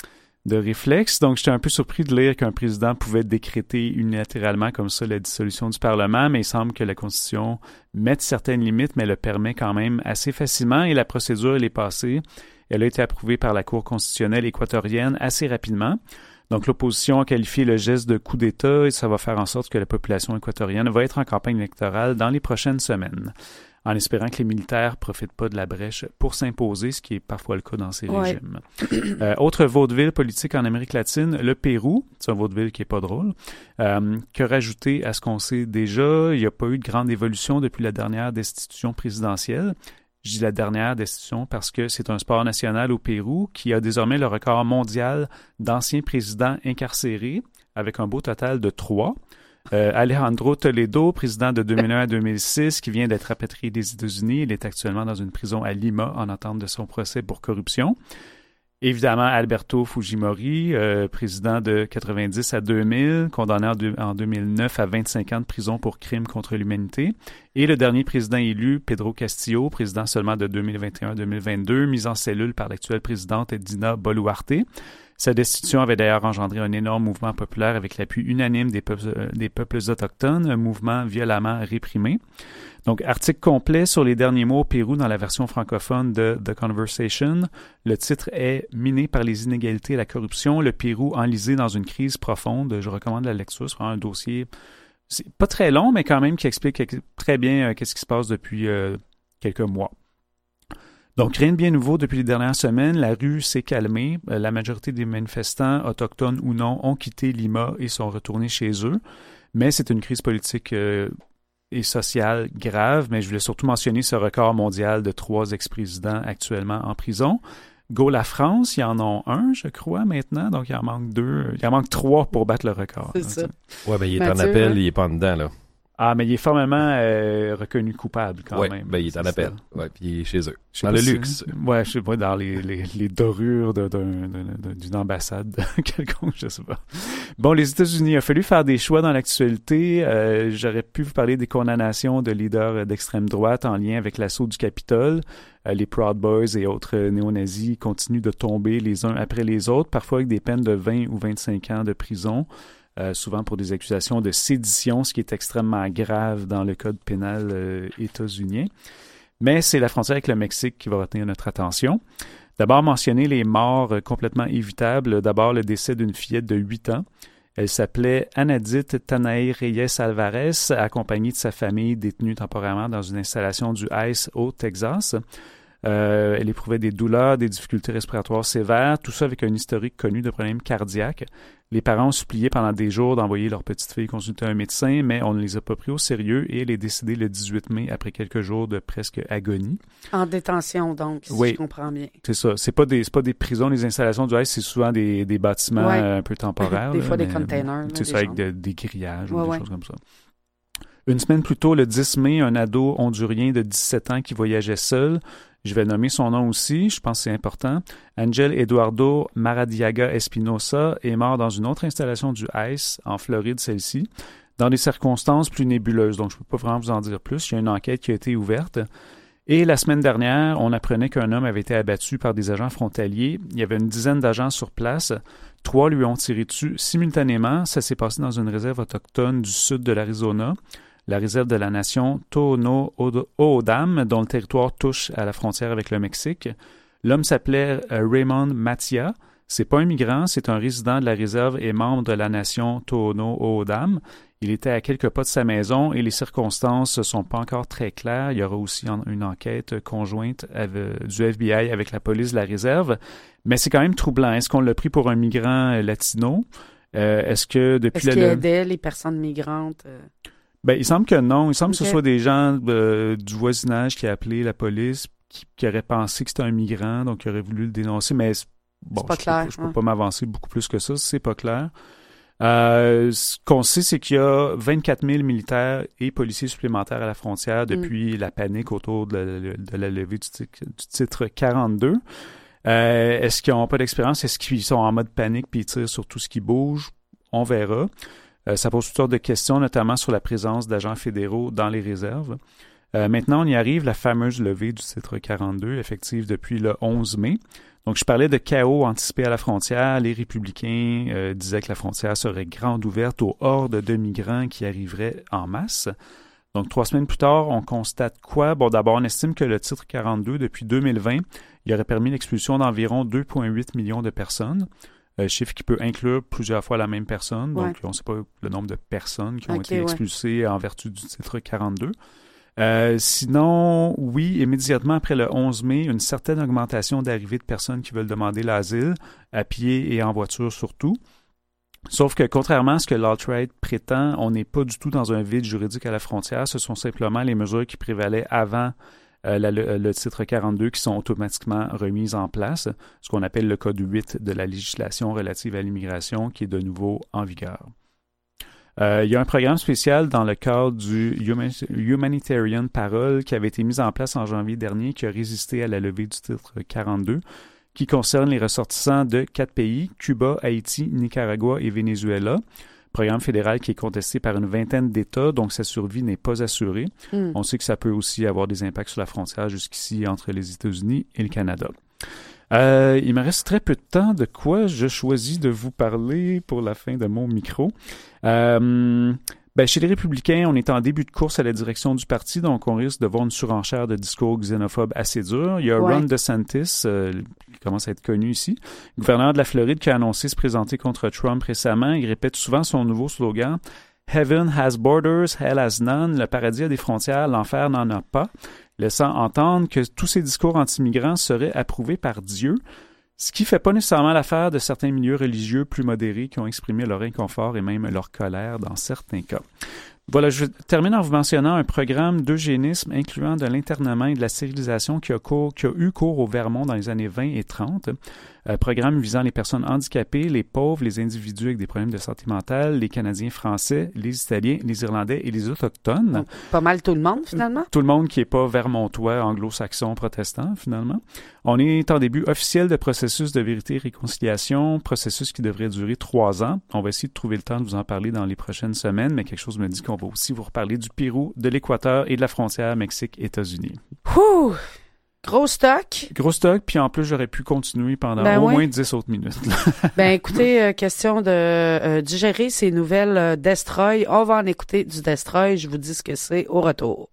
de réflexe. Donc, j'étais un peu surpris de lire qu'un président pouvait décréter unilatéralement comme ça la dissolution du Parlement, mais il semble que la Constitution mette certaines limites, mais le permet quand même assez facilement et la procédure, elle est passée. Elle a été approuvée par la Cour constitutionnelle équatorienne assez rapidement. Donc, l'opposition a qualifié le geste de coup d'État et ça va faire en sorte que la population équatorienne va être en campagne électorale dans les prochaines semaines, en espérant que les militaires profitent pas de la brèche pour s'imposer, ce qui est parfois le cas dans ces ouais. régimes. Euh, autre vaudeville politique en Amérique latine, le Pérou, c'est un vaudeville qui est pas drôle, euh, que rajouter à ce qu'on sait déjà, il n'y a pas eu de grande évolution depuis la dernière destitution présidentielle. Je dis la dernière destitution parce que c'est un sport national au Pérou qui a désormais le record mondial d'anciens présidents incarcérés, avec un beau total de trois. Euh, Alejandro Toledo, président de deux mille un à deux mille six, qui vient d'être rapatrié des États-Unis. Il est actuellement dans une prison à Lima en attente de son procès pour corruption. Évidemment, Alberto Fujimori, euh, président de quatre-vingt-dix à deux mille, condamné en, deux, en deux mille neuf à vingt-cinq ans de prison pour crimes contre l'humanité. Et le dernier président élu, Pedro Castillo, président seulement de deux mille vingt et un à deux mille vingt-deux, mis en cellule par l'actuelle présidente Dina Boluarte. Sa destitution avait d'ailleurs engendré un énorme mouvement populaire avec l'appui unanime des peuples, euh, des peuples autochtones, un mouvement violemment réprimé. Donc, article complet sur les derniers mots au Pérou dans la version francophone de The Conversation. Le titre est « Miné par les inégalités et la corruption, le Pérou enlisé dans une crise profonde ». Je recommande la lecture. C'est vraiment un dossier, c'est pas très long, mais quand même qui explique très bien euh, qu'est-ce qui se passe depuis euh, quelques mois. Donc, rien de bien nouveau depuis les dernières semaines. La rue s'est calmée. La majorité des manifestants, autochtones ou non, ont quitté Lima et sont retournés chez eux. Mais c'est une crise politique euh, et sociale grave. Mais je voulais surtout mentionner ce record mondial de trois ex-présidents actuellement en prison. Go la France, il y en a un, je crois, maintenant. Donc, il en manque deux. Il en manque trois pour battre le record. C'est ça. Ouais, ben il est Mathieu, en appel, hein? il est pas en dedans, là. Ah, mais il est formellement euh, reconnu coupable quand ouais, même. ben il est en C'est appel. ça. Ouais, puis il est chez eux. Je sais Dans pas le si- luxe. Ouais, je sais pas, dans les, les, les dorures de, de, de, de- d'une ambassade quelconque, je sais pas. Bon, les États-Unis, il a fallu faire des choix dans l'actualité. Euh, j'aurais pu vous parler des condamnations de leaders d'extrême droite en lien avec l'assaut du Capitole. Euh, les Proud Boys et autres euh, néo-nazis continuent de tomber les uns après les autres, parfois avec des peines de vingt ou vingt-cinq ans de prison. Euh, souvent pour des accusations de sédition, ce qui est extrêmement grave dans le code pénal euh, états-unien. Mais c'est la frontière avec le Mexique qui va retenir notre attention. D'abord, mentionner les morts euh, complètement évitables. D'abord, le décès d'une fillette de huit ans. Elle s'appelait Anadith Tanaï Reyes Alvarez, accompagnée de sa famille détenue temporairement dans une installation du ICE au Texas. Euh, elle éprouvait des douleurs, des difficultés respiratoires sévères, tout ça avec un historique connu de problèmes cardiaques. Les parents ont supplié pendant des jours d'envoyer leur petite fille consulter un médecin, mais on ne les a pas pris au sérieux et elle est décédée le dix-huit mai après quelques jours de presque agonie. En détention, donc, si Oui. je comprends bien. C'est ça. C'est pas des, c'est pas des prisons, les installations du ICE, c'est souvent des, des bâtiments Ouais. euh, un peu temporaires. Des là, fois, des mais, containers, là, C'est des ça, avec gens. de- des grillages ou Ouais, des ouais. choses comme ça. Une semaine plus tôt, le dix mai, un ado hondurien de dix-sept ans qui voyageait seul. Je vais nommer son nom aussi, je pense que c'est important. Angel Eduardo Maradiaga Espinosa est mort dans une autre installation du ICE, en Floride celle-ci, dans des circonstances plus nébuleuses. Donc, je ne peux pas vraiment vous en dire plus. Il y a une enquête qui a été ouverte. Et la semaine dernière, on apprenait qu'un homme avait été abattu par des agents frontaliers. Il y avait une dizaine d'agents sur place. Trois lui ont tiré dessus simultanément. Ça s'est passé dans une réserve autochtone du sud de l'Arizona, la réserve de la nation Tohono-O'odham, dont le territoire touche à la frontière avec le Mexique. L'homme s'appelait euh, Raymond Matia. C'est pas un migrant, c'est un résident de la réserve et membre de la nation Tohono-O'odham. Il était à quelques pas de sa maison et les circonstances ne sont pas encore très claires. Il y aura aussi en, une enquête conjointe avec, du F B I avec la police de la réserve. Mais c'est quand même troublant. Est-ce qu'on l'a pris pour un migrant euh, latino? Euh, est-ce que depuis Est-ce la... qu'il le- aidait les personnes migrantes? euh? Ben, il semble que non. Il semble Ok. que ce soit des gens euh, du voisinage qui a appelé la police, qui, qui auraient pensé que c'était un migrant, donc qui auraient voulu le dénoncer. Mais c'est- bon, C'est pas je clair, peux, je peux hein. pas m'avancer beaucoup plus que ça, c'est pas clair. Euh, ce qu'on sait, c'est qu'il y a vingt-quatre mille militaires et policiers supplémentaires à la frontière depuis la panique autour de la, de la levée du, tic- du titre quarante-deux. Euh, est-ce qu'ils n'ont pas d'expérience? Est-ce qu'ils sont en mode panique puis ils tirent sur tout ce qui bouge? On verra. Euh, ça pose toutes sortes de questions, notamment sur la présence d'agents fédéraux dans les réserves. Euh, maintenant, on y arrive, la fameuse levée du titre quarante-deux, effective depuis le onze mai. Donc, je parlais de chaos anticipé à la frontière. Les républicains euh, disaient que la frontière serait grande ouverte aux hordes de migrants qui arriveraient en masse. Donc, trois semaines plus tard, on constate quoi? Bon, d'abord, on estime que le titre quarante-deux, depuis deux mille vingt, il aurait permis l'expulsion d'environ deux virgule huit millions de personnes. Euh, chiffre qui peut inclure plusieurs fois la même personne. Donc, ouais. on ne sait pas le nombre de personnes qui ont okay, été expulsées ouais. en vertu du titre quarante-deux. Euh, sinon, oui, immédiatement après le onze mai, une certaine augmentation d'arrivée de personnes qui veulent demander l'asile, à pied et en voiture surtout. Sauf que, contrairement à ce que l'alt-right prétend, on n'est pas du tout dans un vide juridique à la frontière. Ce sont simplement les mesures qui prévalaient avant Euh, la, le, le titre quarante-deux qui sont automatiquement remises en place, ce qu'on appelle le code huit de la législation relative à l'immigration qui est de nouveau en vigueur. Euh, il y a un programme spécial dans le cadre du Humanitarian Parole qui avait été mis en place en janvier dernier qui a résisté à la levée du titre quarante-deux qui concerne les ressortissants de quatre pays, Cuba, Haïti, Nicaragua et Venezuela. Programme fédéral qui est contesté par une vingtaine d'États, donc sa survie n'est pas assurée. Mm. On sait que ça peut aussi avoir des impacts sur la frontière jusqu'ici entre les États-Unis et le Canada. Euh, il me reste très peu de temps. De quoi je choisis de vous parler pour la fin de mon micro? Euh, ben, chez les Républicains, on est en début de course à la direction du parti, donc on risque de voir une surenchère de discours xénophobes assez durs. Il y a ouais. Ron DeSantis, euh, qui commence à être connu ici, gouverneur de la Floride, qui a annoncé se présenter contre Trump récemment. Il répète souvent son nouveau slogan « Heaven has borders, hell has none ». Le paradis a des frontières, l'enfer n'en a pas, laissant entendre que tous ces discours anti-migrants seraient approuvés par Dieu, ce qui ne fait pas nécessairement l'affaire de certains milieux religieux plus modérés qui ont exprimé leur inconfort et même leur colère dans certains cas. Voilà, je termine en vous mentionnant un programme d'eugénisme incluant de l'internement et de la stérilisation qui a, cours, qui a eu cours au Vermont dans les années vingt et trente. Un programme visant les personnes handicapées, les pauvres, les individus avec des problèmes de santé mentale, les Canadiens français, les Italiens, les Irlandais et les Autochtones. Donc, pas mal tout le monde, finalement. Tout le monde qui n'est pas vermontois, anglo-saxon, protestant, finalement. On est en début officiel de processus de vérité et réconciliation, processus qui devrait durer trois ans. On va essayer de trouver le temps de vous en parler dans les prochaines semaines, mais quelque chose me dit qu'on va aussi vous reparler du Pérou, de l'Équateur et de la frontière Mexique-États-Unis. Ouh! Gros stock. Gros stock, puis en plus, j'aurais pu continuer pendant ben au oui. moins dix autres minutes. Ben écoutez, euh, question de euh, digérer ces nouvelles euh, Destroy. On va en écouter du Destroy. Je vous dis ce que c'est au retour.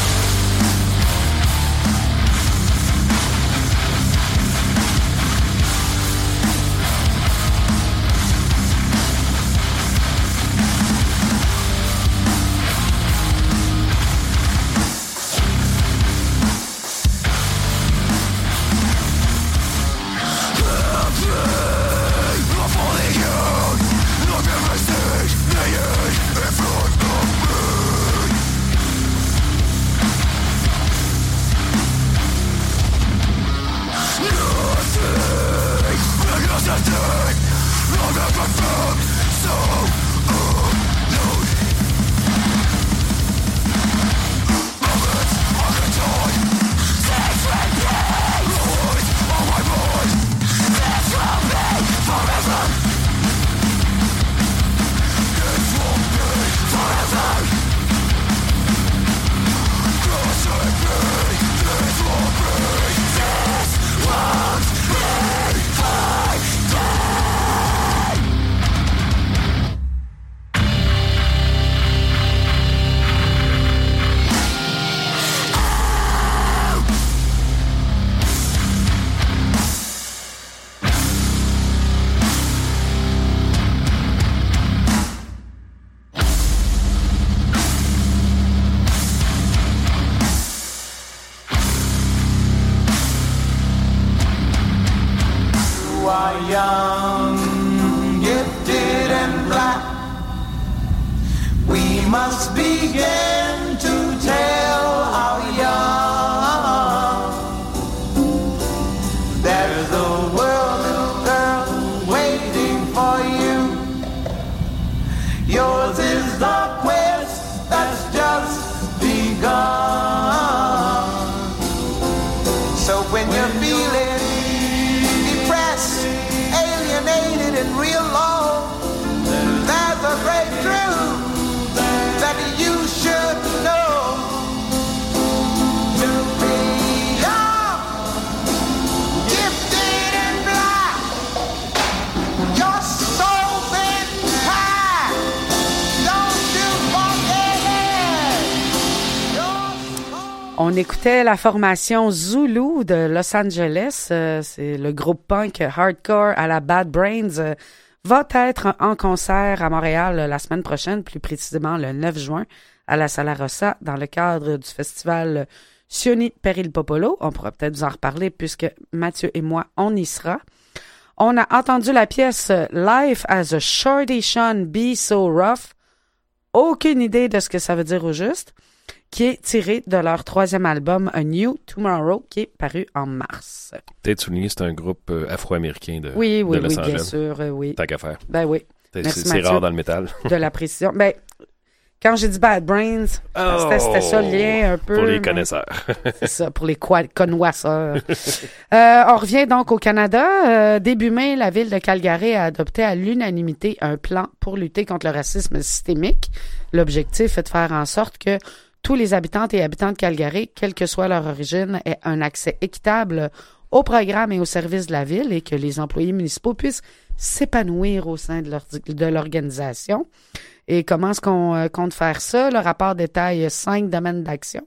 Young, gifted and black, we must begin to tell our young there's a world, little girl, waiting for you. Yours is the quest that's just begun. So when you're feeling and real low, there's a great truth that you should On écoutait la formation Zulu de Los Angeles. Euh, c'est le groupe punk hardcore à la Bad Brains. Euh, va être en concert à Montréal euh, la semaine prochaine, plus précisément le neuf juin, à la Sala Rossa, dans le cadre du festival Sioni Peril Popolo. On pourra peut-être vous en reparler puisque Mathieu et moi, on y sera. On a entendu la pièce Life as a Shorty Sean Be So Rough. Aucune idée de ce que ça veut dire au juste, qui est tiré de leur troisième album A New Tomorrow, qui est paru en mars. Peut-être souligner, c'est un groupe euh, afro-américain de, oui, oui, de Los oui, Angeles. bien sûr, euh, oui. Tant qu'à faire. Ben oui. C'est, Merci, c'est Mathieu, rare dans le métal. de la précision. Ben, quand j'ai dit Bad Brains, Oh! c'était, c'était ça le lien un peu. Pour les mais- connaisseurs. C'est ça, pour les quoi- connoisseurs. euh, on revient donc au Canada. Euh, début mai, la ville de Calgary a adopté à l'unanimité un plan pour lutter contre le racisme systémique. L'objectif est de faire en sorte que tous les habitantes et habitants de Calgary, quelle que soit leur origine, aient un accès équitable aux programmes et aux services de la ville et que les employés municipaux puissent s'épanouir au sein de, leur, de l'organisation. Et comment est-ce qu'on euh, compte faire ça? Le rapport détaille cinq domaines d'action.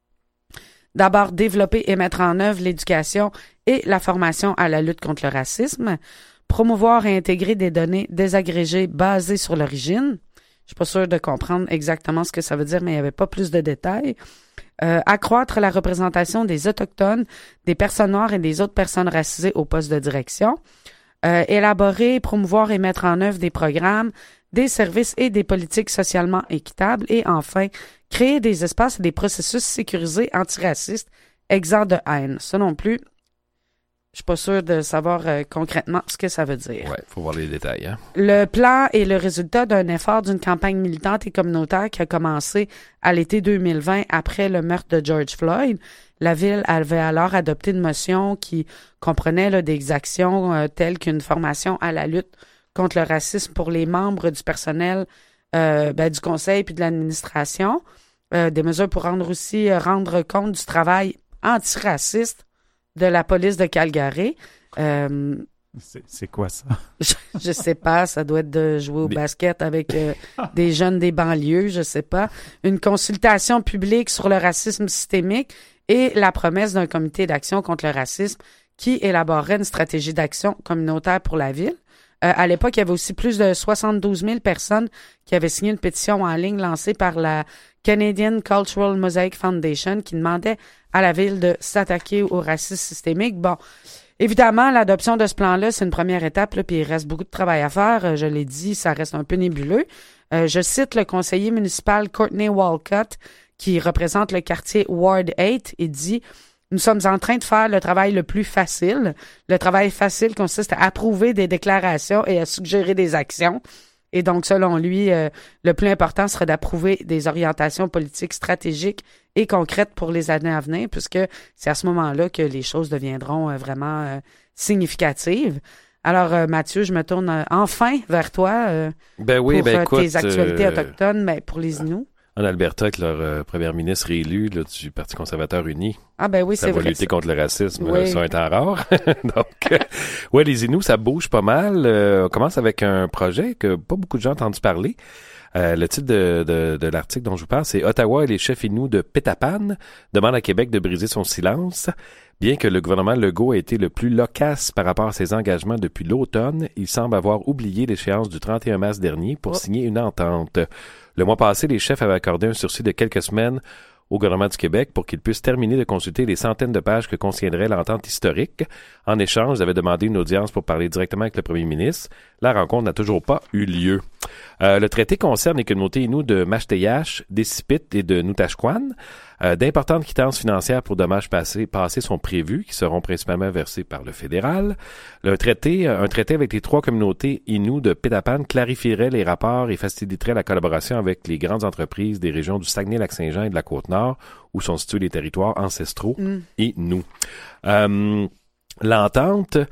D'abord, développer et mettre en œuvre l'éducation et la formation à la lutte contre le racisme. Promouvoir et intégrer des données désagrégées basées sur l'origine. Je suis pas sûre de comprendre exactement ce que ça veut dire, mais il n'y avait pas plus de détails. Euh, accroître la représentation des Autochtones, des personnes noires et des autres personnes racisées au poste de direction. Euh, élaborer, promouvoir et mettre en œuvre des programmes, des services et des politiques socialement équitables. Et enfin, créer des espaces et des processus sécurisés antiracistes exempts de haine. Ça non plus, je suis pas sûre de savoir euh, concrètement ce que ça veut dire. Ouais, faut voir les détails. Hein? Le plan est le résultat d'un effort d'une campagne militante et communautaire qui a commencé à l'été deux mille vingt après le meurtre de George Floyd. La ville avait alors adopté une motion qui comprenait là, des actions euh, telles qu'une formation à la lutte contre le racisme pour les membres du personnel euh, ben, du conseil puis de l'administration. Euh, des mesures pour rendre aussi euh, rendre compte du travail antiraciste de la police de Calgary. Euh, C'est, c'est quoi ça? je, je sais pas, ça doit être de jouer au Des- basket avec euh, des jeunes des banlieues, je sais pas. Une consultation publique sur le racisme systémique et la promesse d'un comité d'action contre le racisme qui élaborerait une stratégie d'action communautaire pour la ville. Euh, à l'époque, il y avait aussi plus de soixante-douze mille personnes qui avaient signé une pétition en ligne lancée par la Canadian Cultural Mosaic Foundation qui demandait à la ville de s'attaquer au racisme systémique. Bon, évidemment, l'adoption de ce plan-là, c'est une première étape, là, puis il reste beaucoup de travail à faire. Euh, je l'ai dit, ça reste un peu nébuleux. Euh, je cite le conseiller municipal Courtney Walcott, qui représente le quartier Ward huit, et dit « Nous sommes en train de faire le travail le plus facile. Le travail facile consiste à approuver des déclarations et à suggérer des actions. » Et donc, selon lui, euh, le plus important serait d'approuver des orientations politiques stratégiques et concrètes pour les années à venir, puisque c'est à ce moment-là que les choses deviendront euh, vraiment euh, significatives. Alors, euh, Mathieu, je me tourne euh, enfin vers toi euh, Ben oui, pour ben euh, écoute, tes actualités euh, autochtones, mais pour les Inuits. en Alberta, avec leur euh, première ministre réélue là, du Parti conservateur uni, Ah ben oui, ça c'est va vrai. lutter contre le racisme Oui. euh, sur un temps rare. Donc, euh, ouais, les Inuits, ça bouge pas mal. Euh, on commence avec un projet que pas beaucoup de gens ont entendu parler. Euh, le titre de, de, de l'article dont je vous parle, c'est « Ottawa et les chefs Inuits de Pétapan demandent à Québec de briser son silence ». Bien que le gouvernement Legault ait été le plus loquace par rapport à ses engagements depuis l'automne, il semble avoir oublié l'échéance du trente et un mars dernier pour Oh. signer une entente. Le mois passé, les chefs avaient accordé un sursis de quelques semaines au gouvernement du Québec pour qu'il puisse terminer de consulter les centaines de pages que contiendrait l'entente historique. En échange, ils avaient demandé une audience pour parler directement avec le premier ministre. La rencontre n'a toujours pas eu lieu. Euh, le traité concerne les communautés Inuits de Mashteuiach, d'Essipit et de Nutashquan. Euh, d'importantes quittances financières pour dommages passés, passés sont prévues, qui seront principalement versées par le fédéral. Le traité, un traité avec les trois communautés Inuits de Pétapan clarifierait les rapports et faciliterait la collaboration avec les grandes entreprises des régions du Saguenay-Lac-Saint-Jean et de la Côte-Nord, où sont situés les territoires ancestraux Mm. Inuits. Euh, l'entente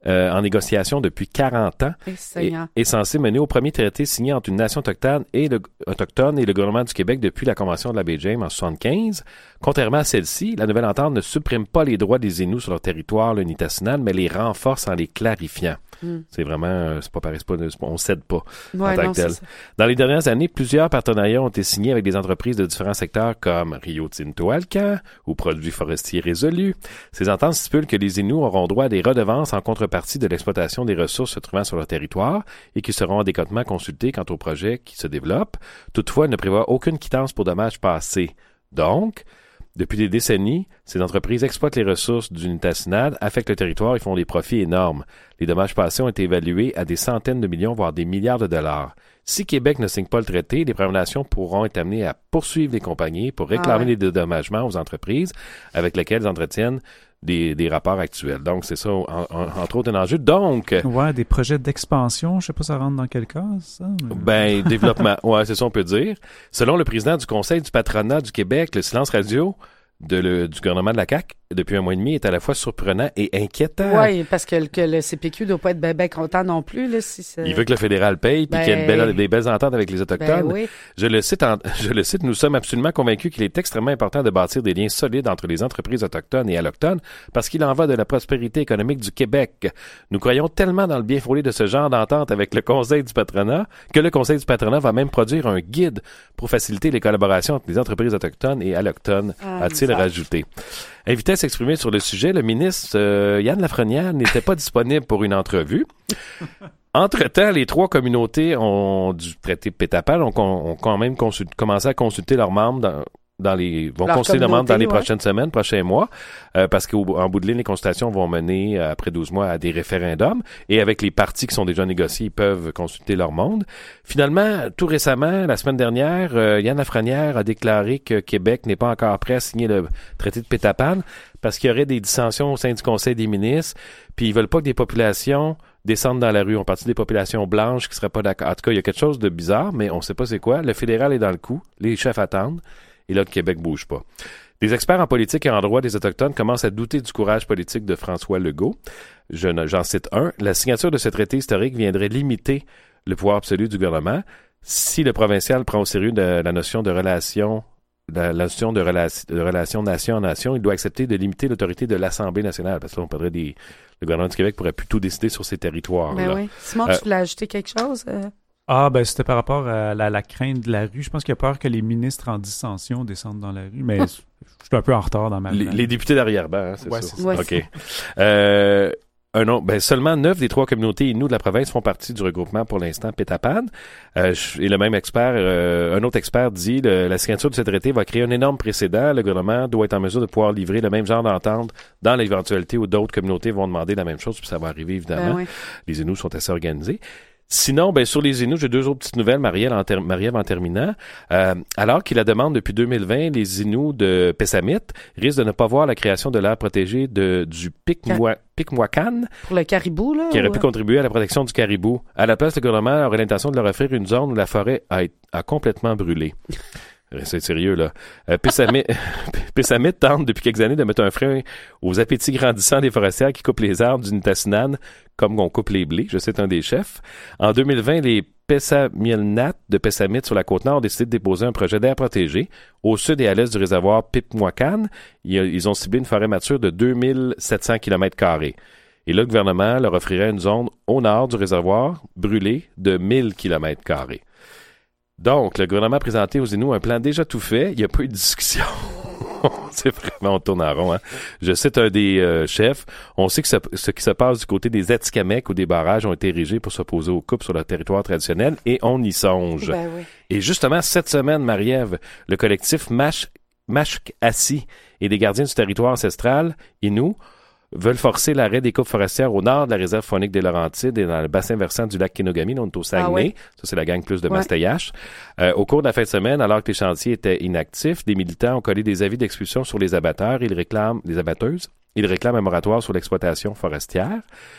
euh, en négociation depuis quarante ans Et et est censé mener au premier traité signé entre une nation autochtone et le, autochtone et le gouvernement du Québec depuis la Convention de la baie James en soixante-quinze. Contrairement à celle-ci, la nouvelle entente ne supprime pas les droits des Inuits sur leur territoire, le Nitassinan, mais les renforce en les clarifiant. Mm. C'est vraiment, euh, c'est pas pareil, c'est pas, c'est pas, on cède pas ouais, en tant non, que tel. Dans les dernières années, plusieurs partenariats ont été signés avec des entreprises de différents secteurs comme Rio Tinto Alcan ou Produits forestiers résolus. Ces ententes stipulent que les Inuits auront droit à des redevances en contrepartie de l'exploitation des ressources se trouvant sur leur territoire et qui seront adéquatement consultés quant au projet qui se développe. Toutefois, elles ne prévoient aucune quittance pour dommages passés. Donc, depuis des décennies, ces entreprises exploitent les ressources du Nitassinan, affectent le territoire et font des profits énormes. Les dommages passés ont été évalués à des centaines de millions, voire des milliards de dollars. Si Québec ne signe pas le traité, les Premières Nations pourront être amenées à poursuivre les compagnies pour réclamer ah ouais. les dédommagements aux entreprises avec lesquelles elles entretiennent des, des rapports actuels. Donc, c'est ça, en, en, entre autres, un enjeu. Donc... Ouais, des projets d'expansion, je sais pas ça rentre dans quel cas, ça? Mais... Ben, développement, ouais, c'est ça, on peut dire. Selon le président du Conseil du patronat du Québec, le silence radio de le, du gouvernement de la C A Q, depuis un mois et demi, est à la fois surprenant et inquiétant. Oui, parce que, que le C P Q ne doit pas être bien ben content non plus. Là, si c'est... Il veut que le fédéral paye puis ben... qu'il y ait belle, des belles ententes avec les Autochtones. Ben oui. Je le cite, en, je le cite, nous sommes absolument convaincus qu'il est extrêmement important de bâtir des liens solides entre les entreprises autochtones et allochtones parce qu'il en va de la prospérité économique du Québec. Nous croyons tellement dans le bien fondé de ce genre d'entente avec le Conseil du patronat que le Conseil du patronat va même produire un guide pour faciliter les collaborations entre les entreprises autochtones et allochtones, ah, a-t-il rajouté. Invité à s'exprimer sur le sujet, le ministre euh, Yann Lafrenière n'était pas disponible pour une entrevue. Entre-temps, les trois communautés ont, du traité Pétapan ont, ont quand même consul- commencé à consulter leurs membres dans, dans les vont Leur consulter leurs membres dans les ouais. prochaines semaines, prochains mois, euh, parce qu'en bout de ligne, les consultations vont mener euh, après douze mois à des référendums et avec les partis qui sont déjà négociés, ils peuvent consulter leur monde. Finalement, tout récemment, la semaine dernière, euh, Yann Lafrenière a déclaré que Québec n'est pas encore prêt à signer le traité de Pétapan parce qu'il y aurait des dissensions au sein du Conseil des ministres, puis ils veulent pas que des populations descendent dans la rue. On partit des populations blanches qui seraient pas d'accord. En tout cas, il y a quelque chose de bizarre, mais on sait pas c'est quoi. Le fédéral est dans le coup, les chefs attendent. Et là, le Québec bouge pas. Des experts en politique et en droit des Autochtones commencent à douter du courage politique de François Legault. Je, j'en cite un. La signature de ce traité historique viendrait limiter le pouvoir absolu du gouvernement. Si le provincial prend au sérieux de, la notion de relation, la, la notion de, rela- de relation nation en nation, il doit accepter de limiter l'autorité de l'Assemblée nationale. Parce que là, on parlerait des... Le gouvernement du Québec pourrait plutôt décider sur ses territoires. Ben là. oui. Simon, euh, tu voulais ajouter quelque chose? Euh... Ah, ben c'était par rapport à la, la crainte de la rue. Je pense qu'il y a peur que les ministres en dissension descendent dans la rue, mais je suis un peu en retard dans ma... Les, les députés d'arrière-ban, hein, c'est ouais, ça? C'est ouais, ça. c'est OK. Euh, un autre, ben seulement neuf des trois communautés Inuits de la province font partie du regroupement pour l'instant Pétapan. Euh, et le même expert, euh, un autre expert dit le, la signature de ce traité va créer un énorme précédent. Le gouvernement doit être en mesure de pouvoir livrer le même genre d'entente dans l'éventualité où d'autres communautés vont demander la même chose, puis ça va arriver évidemment. Ben oui. Les Inuits sont assez organisés. Sinon, ben sur les Inuits, j'ai deux autres petites nouvelles, Marie-Ève en, ter- Marie-Ève en terminant. Euh, alors qu'il la demande depuis deux mille vingt, les Inuits de Pessamit risquent de ne pas voir la création de l'aire protégée de, du Pikmwakan pour le caribou, là? qui aurait ou... pu contribuer à la protection du caribou. À la place, le gouvernement aurait l'intention de leur offrir une zone où la forêt a, a complètement brûlé. C'est sérieux, là. Euh, Pessamit, Pessamit tente depuis quelques années de mettre un frein aux appétits grandissants des forestières qui coupent les arbres du Nitassinan comme on coupe les blés. Je cite un des chefs. En deux mille vingt, les Pessamilnat de Pessamit sur la Côte-Nord ont décidé de déposer un projet d'aire protégé. Au sud et à l'est du réservoir Pikmwakan, ils ont ciblé une forêt mature de deux mille sept cents kilomètres carrés. Et là, le gouvernement leur offrirait une zone au nord du réservoir brûlée de mille kilomètres carrés. Donc, le gouvernement a présenté aux Inuits un plan déjà tout fait. Il n'y a pas eu de discussion. C'est vraiment, on tourne en rond. Hein? Je cite un des euh, chefs. On sait que ce, ce qui se passe du côté des Atikamekw où des barrages ont été érigés pour s'opposer aux coupes sur leur territoire traditionnel et on y songe. Ben oui. Et justement, cette semaine, Marie-Ève, le collectif Mashk-Assi et des gardiens du territoire ancestral, Inuits, veulent forcer l'arrêt des coupes forestières au nord de la réserve faunique des Laurentides et dans le bassin versant du lac Kenogami, on est au Saguenay. Ah ouais. Ça, c'est la gang plus de ouais. Mastayache. Euh, au cours de la fin de semaine, alors que les chantiers étaient inactifs, des militants ont collé des avis d'expulsion sur les abatteurs. Ils réclament, les abatteuses. Ils réclament un moratoire sur l'exploitation forestière.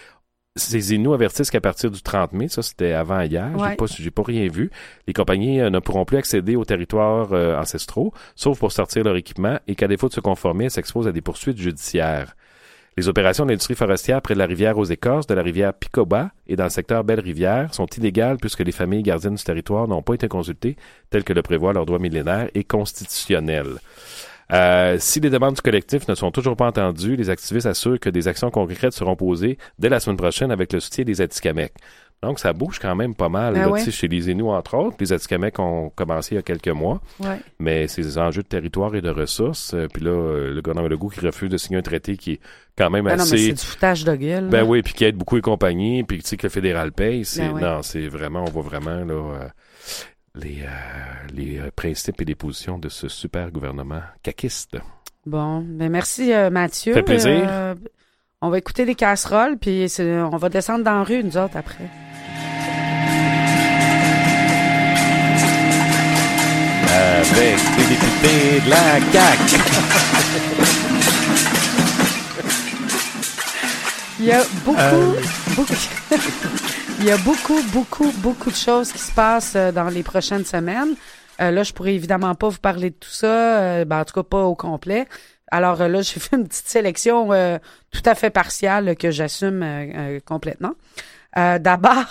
Ces Inuits avertissent qu'à partir du trente mai, ça c'était avant hier, ouais. j'ai pas, j'ai pas rien vu, les compagnies euh, ne pourront plus accéder aux territoires euh, ancestraux, sauf pour sortir leur équipement, et qu'à défaut de se conformer, elles s'exposent à des poursuites judiciaires. Les opérations de l'industrie forestière près de la rivière aux Écorces, de la rivière Picoba et dans le secteur Belle-Rivière sont illégales puisque les familles gardiennes du territoire n'ont pas été consultées, tel que le prévoit leur droit millénaire et constitutionnel. Euh, si les demandes du collectif ne sont toujours pas entendues, les activistes assurent que des actions concrètes seront posées dès la semaine prochaine avec le soutien des Atikamekw. Donc, ça bouge quand même pas mal. Ben là, ouais. Chez les Inuits, entre autres, les Atikamekw ont commencé il y a quelques mois. Ouais. Mais c'est des enjeux de territoire et de ressources. Euh, puis là, euh, le gouvernement Legault qui refuse de signer un traité qui est quand même Ben non, mais assez... c'est du foutage de gueule. Ben là. oui, puis qui aide beaucoup les compagnies, puis tu sais que le fédéral paye. C'est... Ben ouais. Non, c'est vraiment, on voit vraiment là euh, les, euh, les euh, principes et les positions de ce super gouvernement caquiste. Bon, ben merci euh, Mathieu. Ça fait plaisir. Euh, on va écouter les casseroles, puis c'est, on va descendre dans la rue, nous autres, après. Avec les députés de la C A Q. Il y a beaucoup, Euh. beaucoup, il y a beaucoup, beaucoup, beaucoup de choses qui se passent euh, dans les prochaines semaines. Euh, là, je pourrais évidemment pas vous parler de tout ça, euh, ben, en tout cas pas au complet. Alors euh, là, j'ai fait une petite sélection euh, tout à fait partiale euh, que j'assume euh, euh, complètement. Euh, d'abord...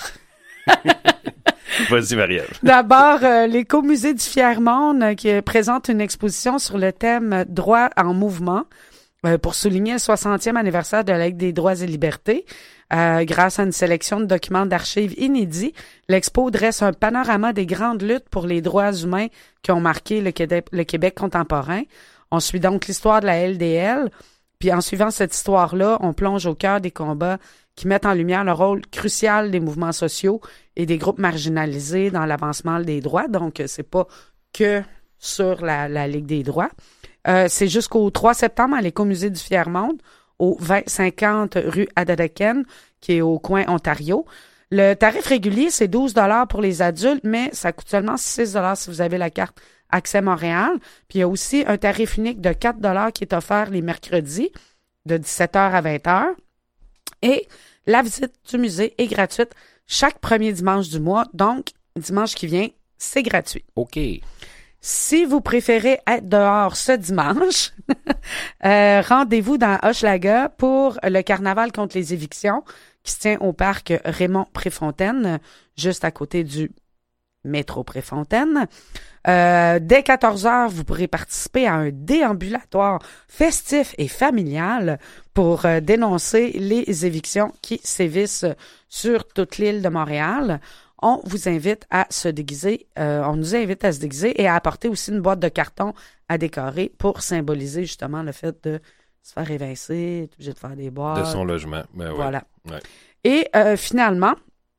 Vas-y, Marie-Ève. D'abord, euh, l'Écomusée du Fier-Monde euh, qui euh, présente une exposition sur le thème euh, « Droit en mouvement » euh, pour souligner le soixantième anniversaire de la Ligue des droits et libertés. Euh, grâce à une sélection de documents d'archives inédits, l'expo dresse un panorama des grandes luttes pour les droits humains qui ont marqué le Québec, le Québec contemporain. On suit donc l'histoire de la L D L, puis en suivant cette histoire-là, on plonge au cœur des combats qui mettent en lumière le rôle crucial des mouvements sociaux et des groupes marginalisés dans l'avancement des droits. Donc, c'est pas que sur la, la Ligue des droits. Euh, c'est jusqu'au trois septembre à l'Écomusée du Fier-Monde, au vingt cinquante rue Adadaken, qui est au coin Ontario. Le tarif régulier, c'est douze dollars pour les adultes, mais ça coûte seulement six dollars si vous avez la carte Accès Montréal. Puis il y a aussi un tarif unique de quatre dollars qui est offert les mercredis de dix-sept heures à vingt heures. Et la visite du musée est gratuite chaque premier dimanche du mois. Donc, dimanche qui vient, c'est gratuit. OK. Si vous préférez être dehors ce dimanche, euh, rendez-vous dans Hochelaga pour le carnaval contre les évictions qui se tient au parc Raymond-Préfontaine, juste à côté du métro Préfontaine. Euh, dès quatorze heures, vous pourrez participer à un déambulatoire festif et familial pour euh, dénoncer les évictions qui sévissent sur toute l'île de Montréal. On vous invite à se déguiser, euh, on nous invite à se déguiser et à apporter aussi une boîte de carton à décorer pour symboliser justement le fait de se faire évincer, être obligé de faire des boîtes. De son logement. Ben ouais. Voilà. Ouais. Et euh, finalement,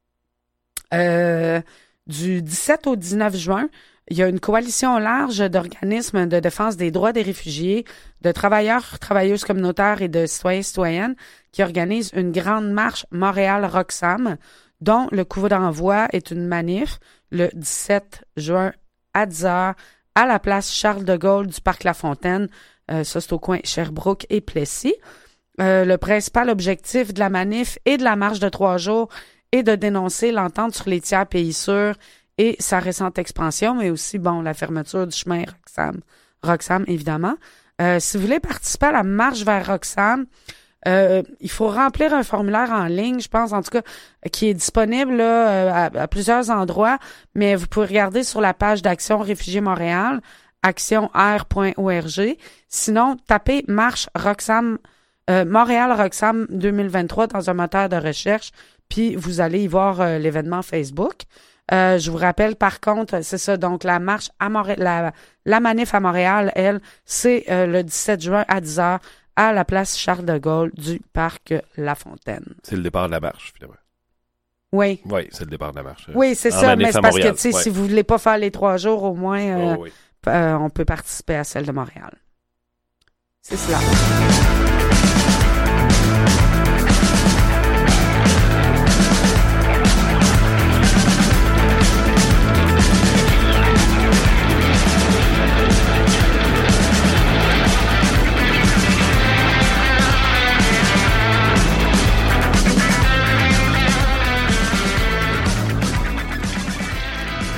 euh, du dix-sept au dix-neuf juin, il y a une coalition large d'organismes de défense des droits des réfugiés, de travailleurs, travailleuses communautaires et de citoyens, citoyennes qui organisent une grande marche Montréal-Roxham, dont le coup d'envoi est une manif le dix-sept juin à dix heures à la place Charles de Gaulle du Parc La Fontaine. Euh, ça, c'est au coin Sherbrooke et Plessis. Euh, le principal objectif de la manif et de la marche de trois jours est de dénoncer l'entente sur les tiers pays sûrs et sa récente expansion, mais aussi, bon, la fermeture du chemin Roxham, Roxham évidemment. Euh, si vous voulez participer à la marche vers Roxham, euh, il faut remplir un formulaire en ligne, je pense, en tout cas, qui est disponible là, à, à plusieurs endroits, mais vous pouvez regarder sur la page d'Action Réfugiés Montréal, action r point org. Sinon, tapez Marche Roxham, euh, Montréal Roxham deux mille vingt-trois dans un moteur de recherche, puis vous allez y voir euh, l'événement Facebook. Euh, je vous rappelle, par contre, c'est ça, donc la marche à Montréal, la, la manif à Montréal, elle, c'est euh, le dix-sept juin à dix heures à la place Charles de Gaulle du Parc La Fontaine. C'est le départ de la marche, finalement. Oui. Oui, c'est le départ de la marche. Oui, c'est En ça, manif mais c'est à parce que, Montréal, tu sais, ouais. si vous voulez pas faire les trois jours, au moins, euh, Oh, oui. euh, on peut participer à celle de Montréal. C'est cela.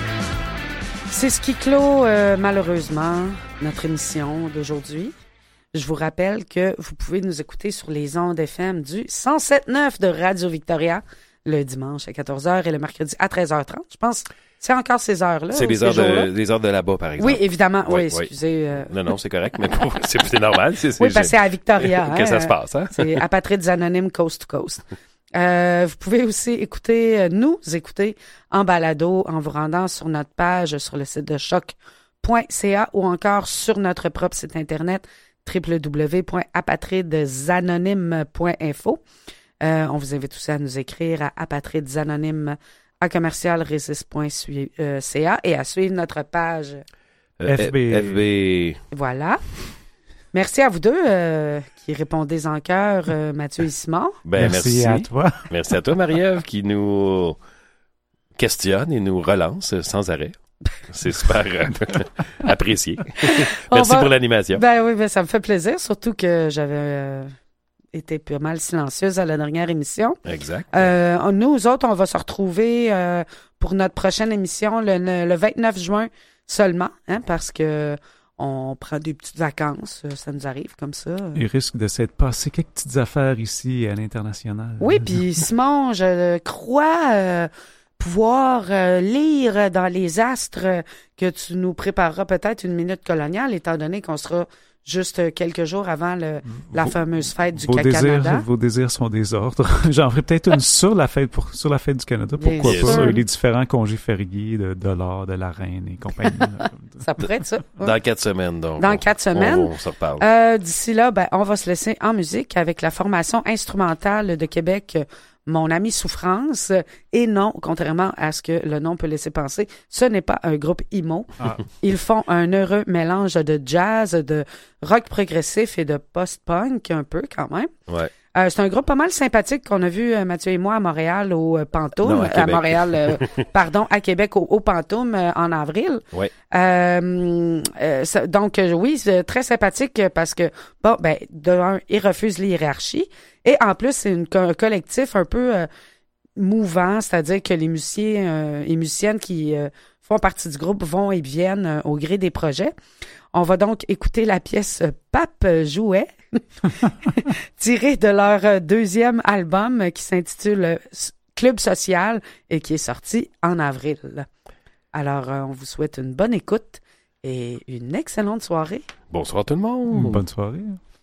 C'est ce qui clôt, euh, malheureusement, notre émission d'aujourd'hui. je vous rappelle que vous pouvez nous écouter sur les ondes F M du cent sept neuf de Radio-Victoria le dimanche à quatorze heures et le mercredi à treize heures trente. Je pense que c'est encore ces heures-là. C'est les heures, de, les heures de là-bas, par exemple. Oui, évidemment. Oui, Oui, excusez. Euh... Non, non, c'est correct, mais pour, c'est, c'est normal. C'est, c'est, oui, parce que c'est à Victoria. que hein, ça se passe, hein? C'est Apatrides Anonymes Coast to Coast. Euh, vous pouvez aussi écouter, euh, nous écouter en balado en vous rendant sur notre page sur le site de choc point c a ou encore sur notre propre site internet w w w point apatridsanonymes point info. Euh, on vous invite aussi à nous écrire à apatridsanonymes à commercial resist point c a et à suivre notre page Euh, F B. F B. Voilà. Merci à vous deux euh, qui répondez en cœur, euh, Mathieu et Simon. Ben, merci, merci. à toi. Merci à toi, Marie-Ève, qui nous questionne et nous relance sans arrêt. C'est super euh, apprécié. On Merci va- pour l'animation. Ben oui, ben ça me fait plaisir, surtout que j'avais euh, été pas mal silencieuse à la dernière émission. Exact. Euh, nous autres, on va se retrouver euh, pour notre prochaine émission le, le vingt-neuf juin seulement, hein, parce que on prend des petites vacances, euh, ça nous arrive comme ça. Il risque de s'être passé quelques petites affaires ici à l'international. Oui, puis Simon, je crois euh, pouvoir euh, lire dans les astres que tu nous prépareras peut-être une minute coloniale, étant donné qu'on sera juste quelques jours avant le, la Vos- fameuse fête du vos Canada. désirs, vos désirs sont des ordres. J'en ferai peut-être une sur la fête pour sur la fête du Canada. Bien Pourquoi sûr. pas? Les différents congés fériés de dollars, de la reine et compagnie. là. Ça pourrait être ça. ouais. Dans quatre semaines, donc. Dans on- quatre semaines. On, on se reparle. Euh, d'ici là, ben, on va se laisser en musique avec la formation instrumentale de Québec, euh, Mon Ami Souffrance. Et non, contrairement à ce que le nom peut laisser penser, ce n'est pas un groupe emo. Ah. Ils font un heureux mélange de jazz, de rock progressif et de post-punk un peu quand même. Ouais. Euh, c'est un groupe pas mal sympathique qu'on a vu, euh, Mathieu et moi, à Montréal au euh, Pantoum. Non, à Québec. Montréal, euh, pardon, à Québec au, au Pantoum euh, en avril. Ouais. Euh, euh, ça- donc, euh, oui, c'est très sympathique euh, parce que, bon, ben, de un, ils refusent l'hiérarchie. Et en plus, c'est une co- un collectif un peu euh, mouvant, c'est-à-dire que les musiciens euh, et musiciennes qui euh, font partie du groupe vont et viennent euh, au gré des projets. On va donc écouter la pièce euh, Pape Jouet, tirée de leur euh, deuxième album euh, qui s'intitule euh, S- Club Social et qui est sorti en avril. Alors, euh, on vous souhaite une bonne écoute et une excellente soirée. Bonsoir tout le monde. Bonne soirée.